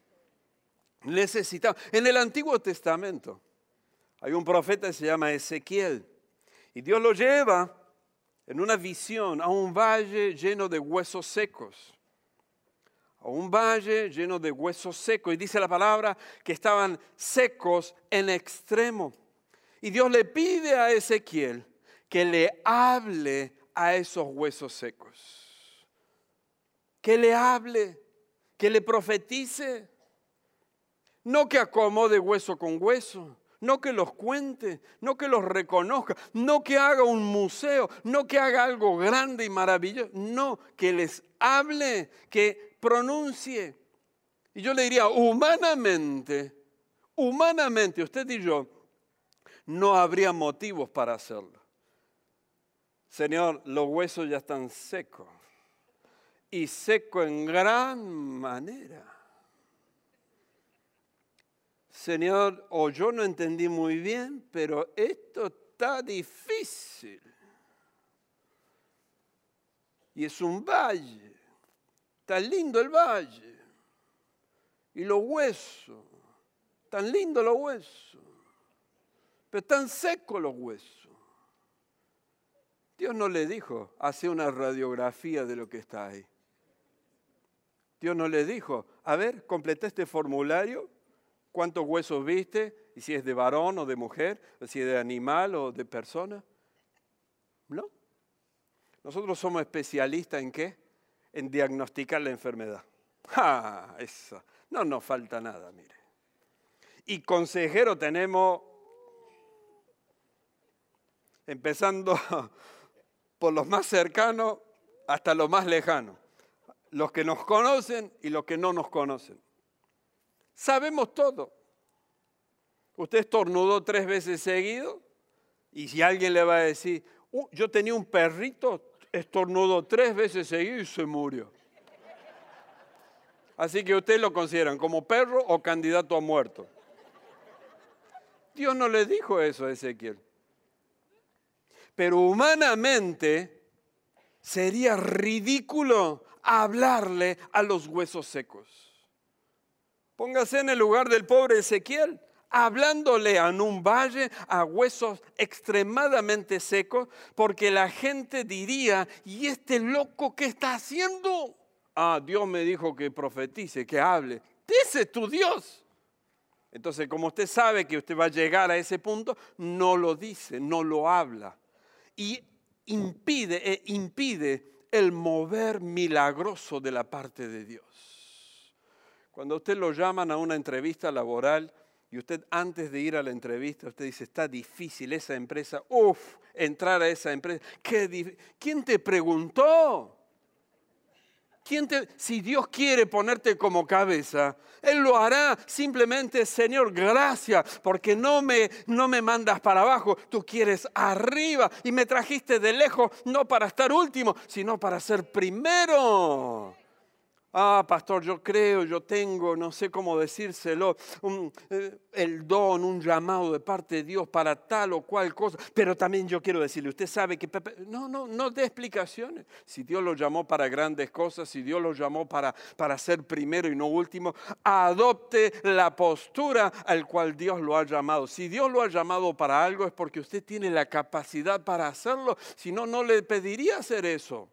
Necesita. En el Antiguo Testamento hay un profeta que se llama Ezequiel y Dios lo lleva en una visión a un valle lleno de huesos secos. A un valle lleno de huesos secos. Y dice la palabra que estaban secos en extremo. Y Dios le pide a Ezequiel que le hable a esos huesos secos. que le hable, que le profetice. No que acomode hueso con hueso, no que los cuente, no que los reconozca, no que haga un museo, no que haga algo grande y maravilloso, no, que les hable, que pronuncie. Y yo le diría, humanamente, humanamente, usted y yo, no habría motivos para hacerlo. Señor, los huesos ya están secos, y secos en gran manera. Señor, o yo no entendí muy bien, pero esto está difícil. Y es un valle. Está lindo el valle. Y los huesos. Tan lindos los huesos. Pero están secos los huesos. Dios no le dijo, hace una radiografía de lo que está ahí. Dios no le dijo, a ver, completa este formulario. ¿Cuántos huesos viste? Y si es de varón o de mujer, o si es de animal o de persona. No. Nosotros somos especialistas en qué? En diagnosticar la enfermedad. ¡Ah! Esa. No nos falta nada, mire. Y consejero tenemos, empezando por los más cercanos hasta los más lejanos. Los que nos conocen y los que no nos conocen. Sabemos todo. Usted estornudó tres veces seguido y si alguien le va a decir, uh, yo tenía un perrito, estornudó tres veces seguido y se murió. Así que ustedes lo consideran como perro o candidato a muerto. Dios no le dijo eso a Ezequiel. Pero humanamente sería ridículo hablarle a los huesos secos. Póngase en el lugar del pobre Ezequiel, hablándole en un valle a huesos extremadamente secos, porque la gente diría, ¿y este loco qué está haciendo? Ah, Dios me dijo que profetice, que hable. Ese es tu Dios. Entonces, como usted sabe que usted va a llegar a ese punto, no lo dice, no lo habla. Y impide, e impide el mover milagroso de la parte de Dios. Cuando usted lo llaman a una entrevista laboral y usted antes de ir a la entrevista, usted dice, está difícil esa empresa, uff, entrar a esa empresa. ¿Qué ¿Quién te preguntó? ¿Quién te, si Dios quiere ponerte como cabeza, Él lo hará. Simplemente, Señor, gracias, porque no me, no me mandas para abajo, tú quieres arriba y me trajiste de lejos, no para estar último, sino para ser primero. Ah, pastor, yo creo, yo tengo, no sé cómo decírselo, un, eh, el don, un llamado de parte de Dios para tal o cual cosa. Pero también yo quiero decirle, usted sabe que... Pepe, no, no, no dé explicaciones. Si Dios lo llamó para grandes cosas, si Dios lo llamó para, para ser primero y no último, adopte la postura al cual Dios lo ha llamado. Si Dios lo ha llamado para algo es porque usted tiene la capacidad para hacerlo. Si no, no le pediría hacer eso.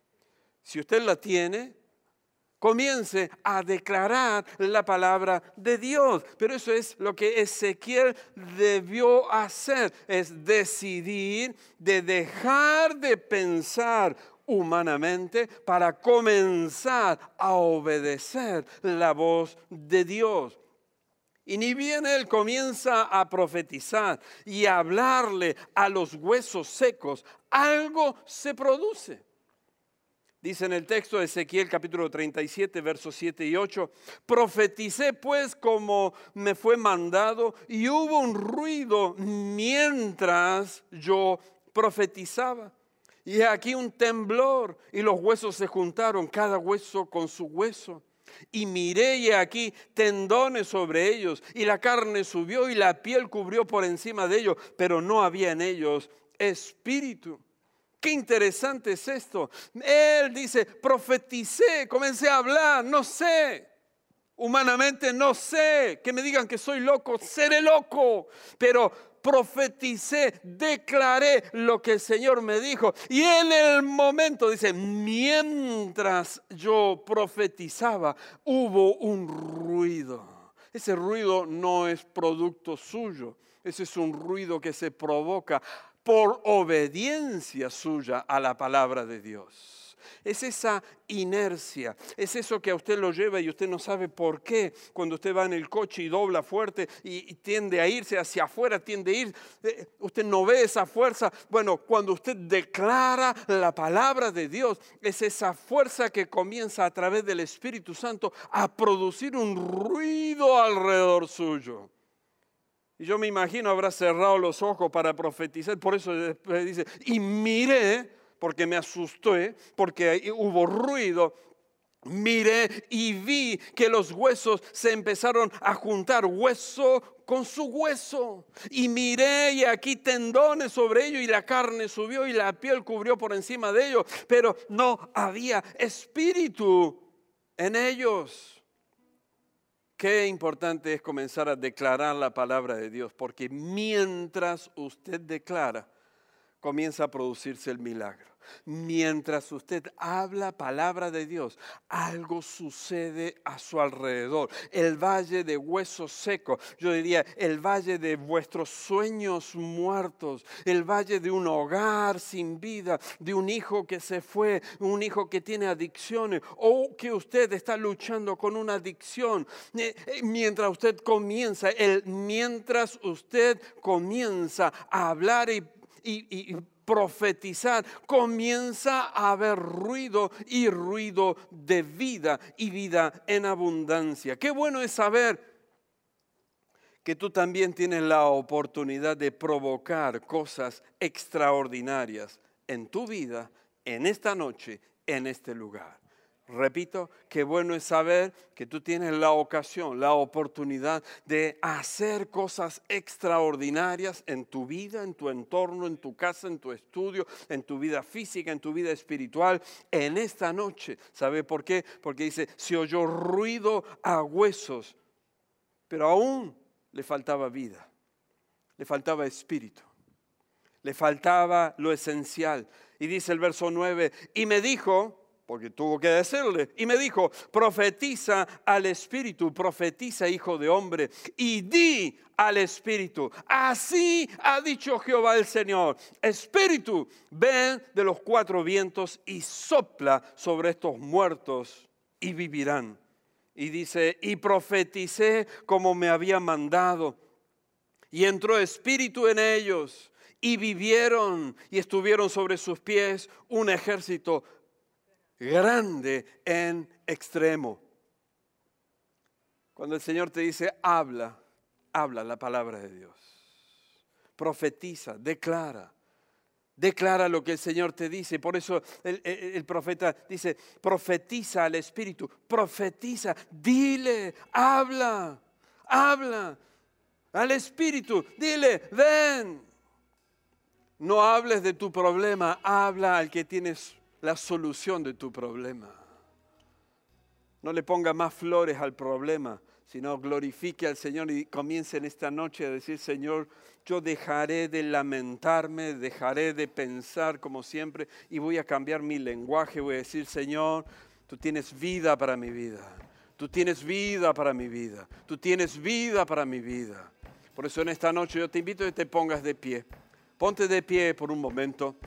Si usted la tiene, comience a declarar la palabra de Dios. Pero eso es lo que Ezequiel debió hacer, es decidir de dejar de pensar humanamente para comenzar a obedecer la voz de Dios. Y ni bien él comienza a profetizar y a hablarle a los huesos secos, algo se produce. Dice en el texto de Ezequiel capítulo treinta y siete, versos siete y ocho, profeticé pues como me fue mandado y hubo un ruido mientras yo profetizaba. Y aquí un temblor y los huesos se juntaron, cada hueso con su hueso. Y miré y aquí tendones sobre ellos y la carne subió y la piel cubrió por encima de ellos, pero no había en ellos espíritu. Qué interesante es esto. Él dice, profeticé, comencé a hablar, no sé. Humanamente no sé. Que me digan que soy loco, seré loco. Pero profeticé, declaré lo que el Señor me dijo. Y en el momento, dice, mientras yo profetizaba, hubo un ruido. Ese ruido no es producto suyo. Ese es un ruido que se provoca por obediencia suya a la palabra de Dios. Es esa inercia, es eso que a usted lo lleva y usted no sabe por qué. Cuando usted va en el coche y dobla fuerte y, y tiende a irse hacia afuera, tiende a ir, eh, usted no ve esa fuerza. Bueno, cuando usted declara la palabra de Dios, es esa fuerza que comienza a través del Espíritu Santo a producir un ruido alrededor suyo. Y yo me imagino habrá cerrado los ojos para profetizar, por eso después dice, y miré, porque me asusté, porque hubo ruido, miré y vi que los huesos se empezaron a juntar, hueso con su hueso. Y miré y aquí tendones sobre ellos y la carne subió y la piel cubrió por encima de ellos, pero no había espíritu en ellos. Qué importante es comenzar a declarar la palabra de Dios, porque mientras usted declara, comienza a producirse el milagro. Mientras usted habla palabra de Dios, algo sucede a su alrededor. El valle de huesos secos, yo diría el valle de vuestros sueños muertos, el valle de un hogar sin vida, de un hijo que se fue, un hijo que tiene adicciones o que usted está luchando con una adicción. Mientras usted comienza, el, mientras usted comienza a hablar y, y, y profetizar, comienza a haber ruido y ruido de vida y vida en abundancia. Qué bueno es saber que tú también tienes la oportunidad de provocar cosas extraordinarias en tu vida, en esta noche, en este lugar. Repito, qué bueno es saber que tú tienes la ocasión, la oportunidad de hacer cosas extraordinarias en tu vida, en tu entorno, en tu casa, en tu estudio, en tu vida física, en tu vida espiritual, en esta noche. ¿Sabe por qué? Porque dice, se oyó ruido a huesos, pero aún le faltaba vida, le faltaba espíritu, le faltaba lo esencial. Y dice el verso nueve, y me dijo, porque tuvo que decirle, y me dijo, profetiza al Espíritu, profetiza, hijo de hombre, y di al Espíritu, así ha dicho Jehová el Señor, Espíritu, ven de los cuatro vientos y sopla sobre estos muertos y vivirán. Y dice, y profeticé como me había mandado, y entró Espíritu en ellos, y vivieron, y estuvieron sobre sus pies un ejército grande en extremo. Cuando el Señor te dice, habla, habla la palabra de Dios. Profetiza, declara. Declara lo que el Señor te dice. Por eso el, el, el profeta dice, profetiza al Espíritu, profetiza, dile, habla, habla al Espíritu, dile, ven. No hables de tu problema, habla al que tienes la solución de tu problema. No le ponga más flores al problema, sino glorifique al Señor y comience en esta noche a decir, Señor, yo dejaré de lamentarme, dejaré de pensar como siempre y voy a cambiar mi lenguaje. Voy a decir, Señor, tú tienes vida para mi vida. Tú tienes vida para mi vida. Tú tienes vida para mi vida. Por eso en esta noche yo te invito a que te pongas de pie. Ponte de pie por un momento.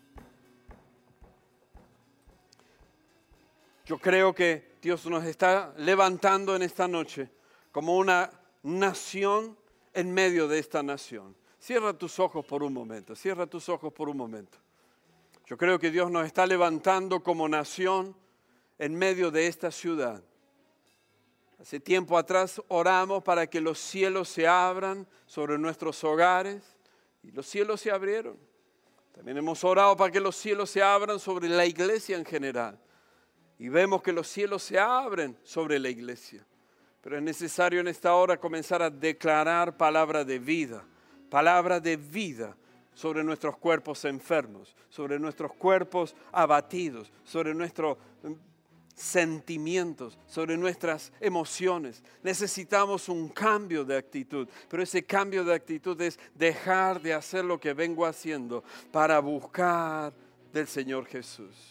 Yo creo que Dios nos está levantando en esta noche como una nación en medio de esta nación. Cierra tus ojos por un momento, cierra tus ojos por un momento. Yo creo que Dios nos está levantando como nación en medio de esta ciudad. Hace tiempo atrás oramos para que los cielos se abran sobre nuestros hogares y los cielos se abrieron. También hemos orado para que los cielos se abran sobre la iglesia en general. Y vemos que los cielos se abren sobre la iglesia. Pero es necesario en esta hora comenzar a declarar palabra de vida. Palabra de vida sobre nuestros cuerpos enfermos, sobre nuestros cuerpos abatidos, sobre nuestros sentimientos, sobre nuestras emociones. Necesitamos un cambio de actitud. Pero ese cambio de actitud es dejar de hacer lo que vengo haciendo para buscar del Señor Jesús.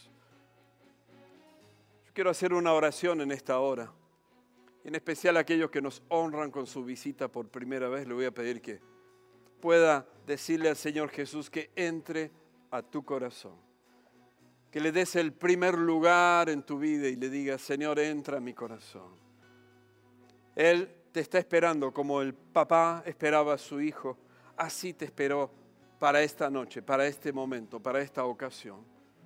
Quiero hacer una oración en esta hora. En especial a aquellos que nos honran con su visita por primera vez, le voy a pedir que pueda decirle al Señor Jesús que entre a tu corazón. que le des el primer lugar en tu vida y le digas, Señor, entra en mi corazón. Él te está esperando como el papá esperaba a su hijo. Así te esperó para esta noche, para este momento, para esta ocasión.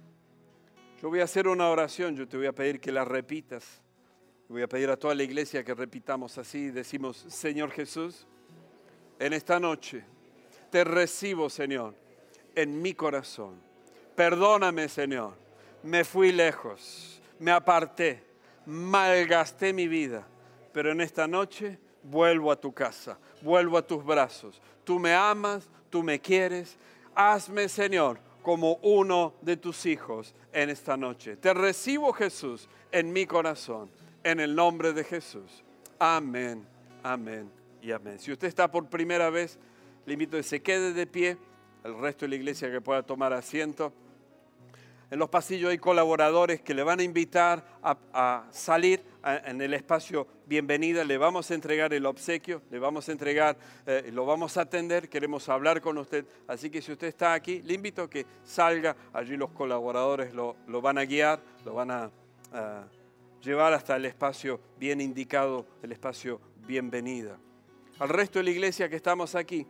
Yo voy a hacer una oración, yo te voy a pedir que la repitas. Voy a pedir a toda la iglesia que repitamos así. Decimos, Señor Jesús, en esta noche te recibo, Señor, en mi corazón. Perdóname, Señor, me fui lejos, me aparté, malgasté mi vida, pero en esta noche vuelvo a tu casa, vuelvo a tus brazos. Tú me amas, tú me quieres. Hazme, Señor, como uno de tus hijos en esta noche. Te recibo, Jesús, en mi corazón, en el nombre de Jesús. Amén, amén y amén. Si usted está por primera vez, le invito a que se quede de pie, el resto de la iglesia que pueda tomar asiento. En los pasillos hay colaboradores que le van a invitar a, a salir a, en el espacio bienvenida. Le vamos a entregar el obsequio, le vamos a entregar, eh, lo vamos a atender, queremos hablar con usted. Así que si usted está aquí, le invito a que salga. Allí los colaboradores lo, lo van a guiar, lo van a, a llevar hasta el espacio bien indicado, el espacio bienvenida. Al resto de la iglesia que estamos aquí,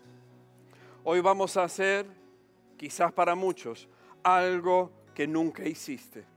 hoy vamos a hacer, quizás para muchos, algo que nunca hiciste,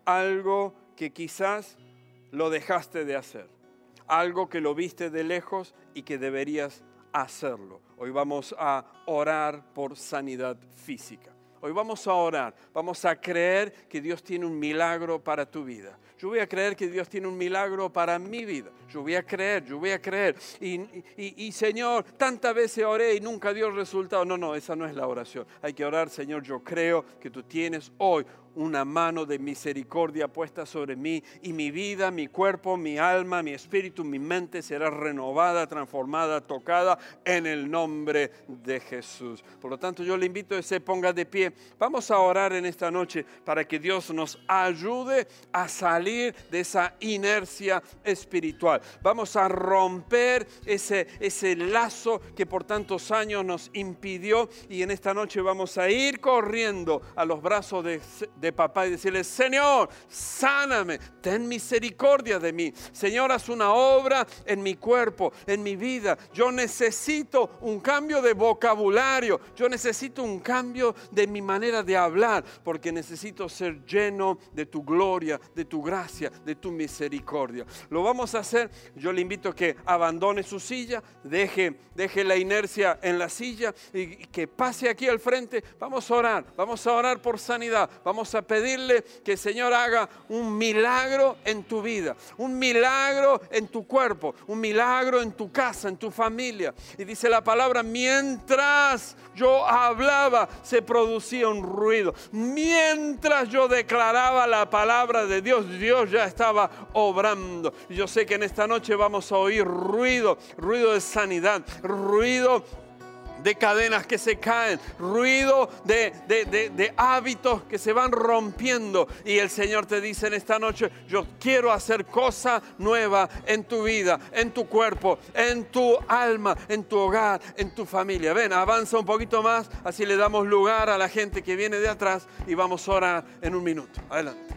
algo que quizás lo dejaste de hacer, algo que lo viste de lejos y que deberías hacerlo. Hoy vamos a orar por sanidad física. Hoy vamos a orar, vamos a creer que Dios tiene un milagro para tu vida. Yo voy a creer que Dios tiene un milagro para mi vida. Yo voy a creer, yo voy a creer. Y, y, y Señor, tantas veces oré y nunca dio resultado. No, no, esa no es la oración. Hay que orar, Señor, yo creo que tú tienes hoy una mano de misericordia puesta sobre mí y mi vida, mi cuerpo, mi alma, mi espíritu, mi mente será renovada, transformada, tocada en el nombre de Jesús. Por lo tanto, yo le invito a que se ponga de pie. Vamos a orar en esta noche para que Dios nos ayude a salir de esa inercia espiritual. Vamos a romper ese, ese lazo que por tantos años nos impidió y en esta noche vamos a ir corriendo a los brazos de, de papá y decirle, Señor, sáname, ten misericordia de mí. Señor, haz una obra en mi cuerpo, en mi vida. Yo necesito un cambio de vocabulario. Yo necesito un cambio de mi manera de hablar porque necesito ser lleno de tu gloria, de tu gracia, de tu misericordia. Lo vamos a hacer. Yo le invito a que abandone su silla, deje, deje la inercia en la silla y que pase aquí al frente. Vamos a orar, vamos a orar por sanidad. Vamos a pedirle que el Señor haga un milagro en tu vida, un milagro en tu cuerpo, un milagro en tu casa, en tu familia. Y dice la palabra, mientras yo hablaba, se producía un ruido. Mientras yo declaraba la palabra de Dios, Dios ya estaba obrando. Y yo sé que en esta noche vamos a oír ruido, ruido de sanidad, ruido de cadenas que se caen, ruido de, de, de, de hábitos que se van rompiendo. Y el Señor te dice en esta noche, yo quiero hacer cosa nueva en tu vida, en tu cuerpo, en tu alma, en tu hogar, en tu familia. Ven, avanza un poquito más, así le damos lugar a la gente que viene de atrás y vamos a orar en un minuto. Adelante.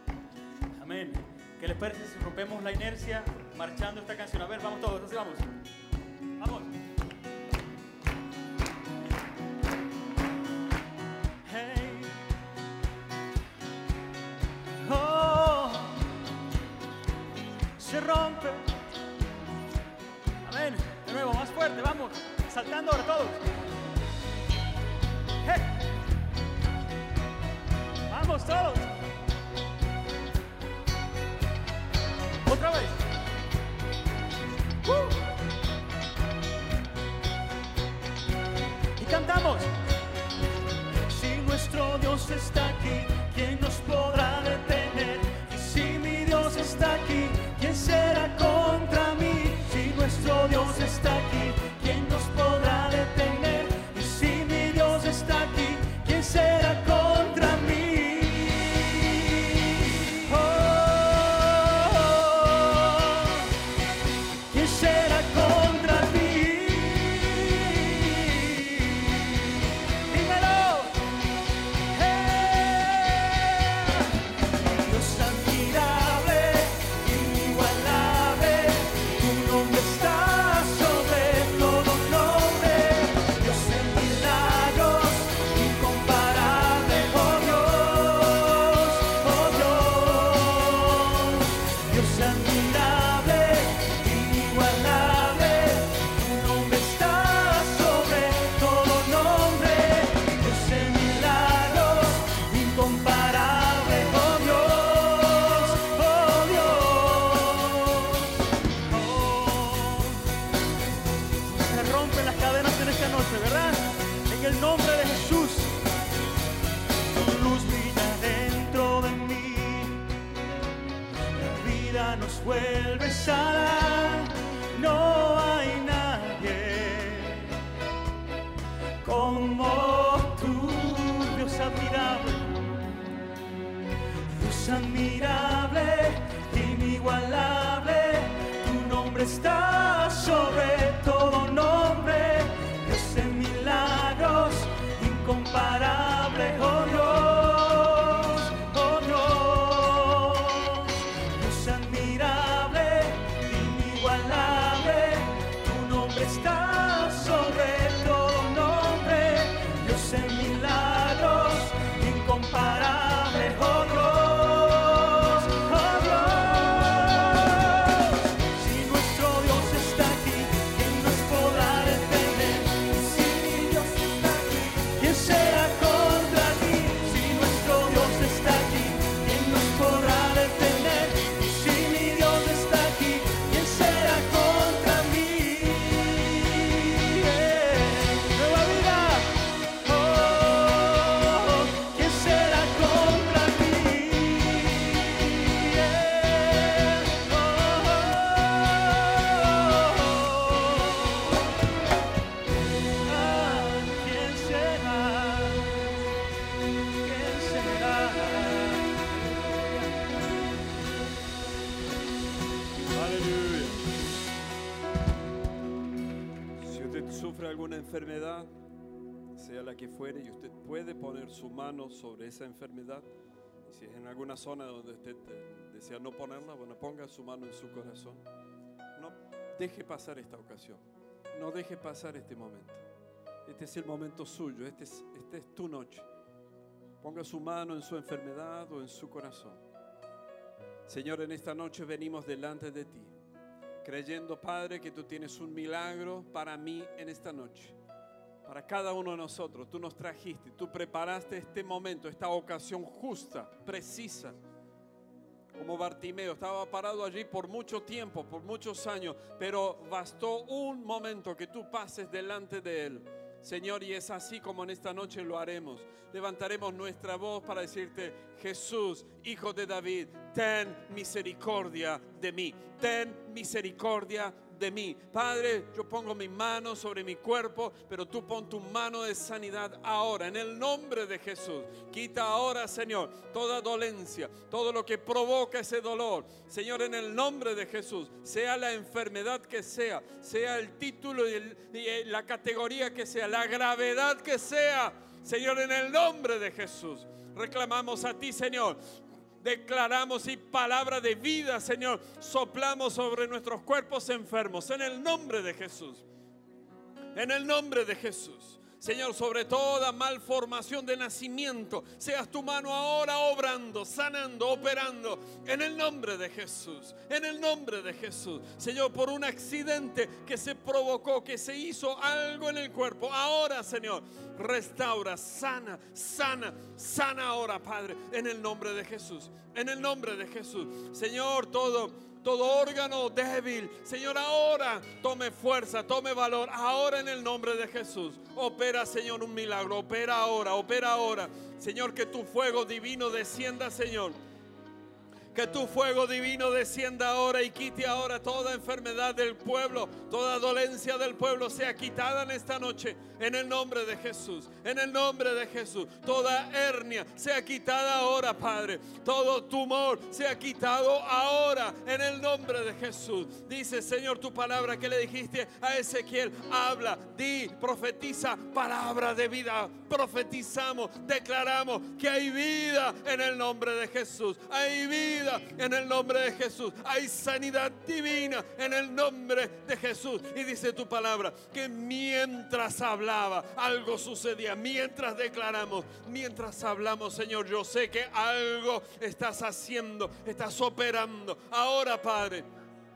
Amén. ¿Qué les parece si rompemos la inercia marchando esta canción? A ver, vamos todos, así vamos. Vamos. Hey. Oh. Se rompe. Amén. De nuevo, más fuerte, vamos. Saltando ahora todos. Hey. Vamos todos. Otra vez. Uh. Y cantamos. Si nuestro Dios está aquí, ¿quién nos podrá detener? Y si mi Dios está aquí, ¿quién será contra mí? Si nuestro Dios está aquí, ¿quién nos podrá detener? Y si mi Dios está aquí, ¿quién será contra mí? Hey! Jesús. Tu luz brilla dentro de mí, la vida nos vuelve sana. No hay nadie como tú, Dios admirable, Dios admirable, inigualable. Tu nombre está sobre todo nombre, Dios en milagros, incomparable. Oh Dios, oh Dios, Dios admirable, inigualable. Tu nombre está sobre todo nombre, Dios en milagros, incomparable. Oh Dios, oh Dios, si nuestro Dios está aquí, ¿quién nos podrá detener? Si mi Dios está aquí, ¿quién será contra ti? Si nuestro Dios está aquí, ¿quién nos podrá detener? Si mi Dios está aquí, ¿quién será contra mí? Yeah. Nueva vida, oh, ¿quién será contra mí? Yeah. Oh, ah, ¿quién será? ¿Quién será? Aleluya. Si usted sufre alguna enfermedad, sea la que fuere, y usted puede poner su mano sobre esa enfermedad, y si es en alguna zona donde usted eh, desea no ponerla, bueno, ponga su mano en su corazón. No deje pasar esta ocasión, no deje pasar este momento. Este es el momento suyo, este es, este es tu noche. Ponga su mano en su enfermedad o en su corazón. Señor, en esta noche venimos delante de ti, creyendo, Padre, que tú tienes un milagro para mí en esta noche. Para cada uno de nosotros, tú nos trajiste, tú preparaste este momento, esta ocasión justa, precisa. Como Bartimeo, estaba parado allí por mucho tiempo, por muchos años, pero bastó un momento que tú pases delante de él. Señor, y es así como en esta noche lo haremos. Levantaremos nuestra voz para decirte: Jesús, Hijo de David, ten misericordia de mí. Ten misericordia de mí. Padre, yo pongo mi mano sobre mi cuerpo, pero tú pon tu mano de sanidad ahora, en el nombre de Jesús. Quita ahora, Señor, toda dolencia, todo lo que provoca ese dolor. Señor, en el nombre de Jesús, sea la enfermedad que sea, sea el título y, el, y la categoría que sea, la gravedad que sea, Señor, en el nombre de Jesús, reclamamos a ti, Señor. Declaramos y palabra de vida, Señor, soplamos sobre nuestros cuerpos enfermos en el nombre de Jesús. En el nombre de Jesús. Señor, sobre toda malformación de nacimiento, seas tu mano ahora obrando, sanando, operando, en el nombre de Jesús, en el nombre de Jesús. Señor, por un accidente que se provocó, que se hizo algo en el cuerpo, ahora, Señor, restaura, sana, sana, sana ahora, Padre, en el nombre de Jesús, en el nombre de Jesús. Señor, todo... Todo órgano débil, Señor, ahora tome fuerza, tome valor, ahora en el nombre de Jesús. Opera, Señor, un milagro, opera ahora, opera ahora. Señor, que tu fuego divino descienda, Señor. Que tu fuego divino descienda ahora y quite ahora toda enfermedad del pueblo, toda dolencia del pueblo sea quitada en esta noche, en el nombre de Jesús, en el nombre de Jesús. Toda hernia sea quitada ahora, Padre. Todo tumor sea quitado ahora, en el nombre de Jesús. Dice, Señor, tu palabra que le dijiste a Ezequiel: habla, di, profetiza palabra de vida. Profetizamos, declaramos que hay vida en el nombre de Jesús. Hay vida en el nombre de Jesús. Hay sanidad divina en el nombre de Jesús. Y dice tu palabra que mientras hablaba, algo sucedía. Mientras declaramos, mientras hablamos, Señor, yo sé que algo estás haciendo, estás operando. Ahora, Padre,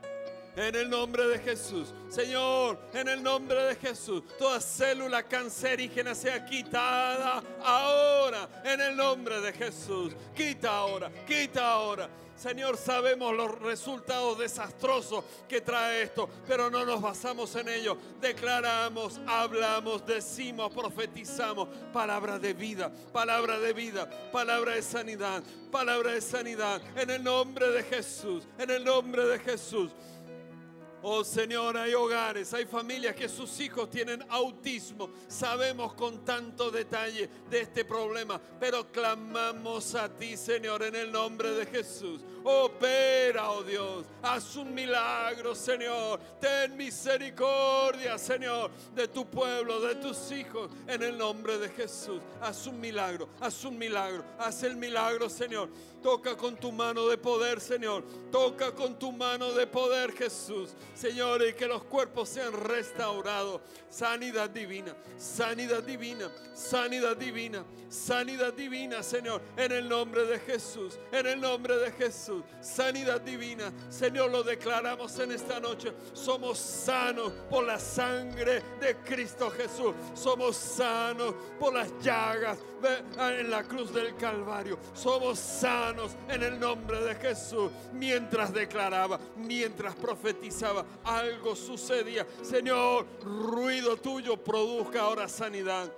En el nombre de Jesús, Señor, en el nombre de Jesús, toda célula cancerígena sea quitada ahora, en el nombre de Jesús. Quita ahora, quita ahora. Señor, sabemos los resultados desastrosos que trae esto, pero no nos basamos en ello. Declaramos, hablamos, decimos, profetizamos palabra de vida, palabra de vida, palabra de sanidad, palabra de sanidad, en el nombre de Jesús, en el nombre de Jesús. Oh Señor, hay hogares, hay familias que sus hijos tienen autismo. Sabemos con tanto detalle de este problema, pero clamamos a ti, Señor, en el nombre de Jesús. Opera, oh Dios, haz un milagro, Señor. Ten misericordia, Señor, de tu pueblo, de tus hijos, en el nombre de Jesús. Haz un milagro, haz un milagro, haz el milagro, Señor. Toca con tu mano de poder, Señor. Toca con tu mano de poder, Jesús. Señor, y que los cuerpos sean restaurados. Sanidad divina, sanidad divina, sanidad divina, sanidad divina, Señor, en el nombre de Jesús, en el nombre de Jesús. Sanidad divina, Señor, lo declaramos en esta noche. Somos sanos por la sangre de Cristo Jesús. Somos sanos por las llagas en la cruz del Calvario. Somos sanos en el nombre de Jesús. Mientras declaraba, mientras profetizaba, algo sucedía. Señor, ruido tuyo produzca ahora sanidad.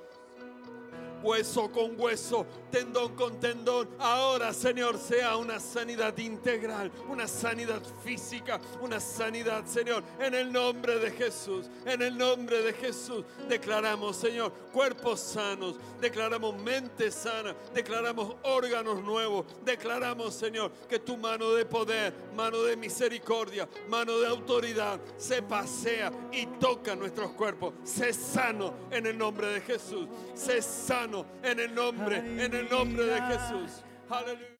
Hueso con hueso, tendón con tendón. Ahora, Señor, sea una sanidad integral, una sanidad física, una sanidad, Señor, en el nombre de Jesús. En el nombre de Jesús declaramos, Señor, cuerpos sanos, declaramos mente sana, declaramos órganos nuevos, declaramos, Señor, que tu mano de poder, mano de misericordia, mano de autoridad se pasea y toca nuestros cuerpos. Sé sano en el nombre de Jesús. Sé sano en el nombre, en el nombre de Jesús. Aleluya.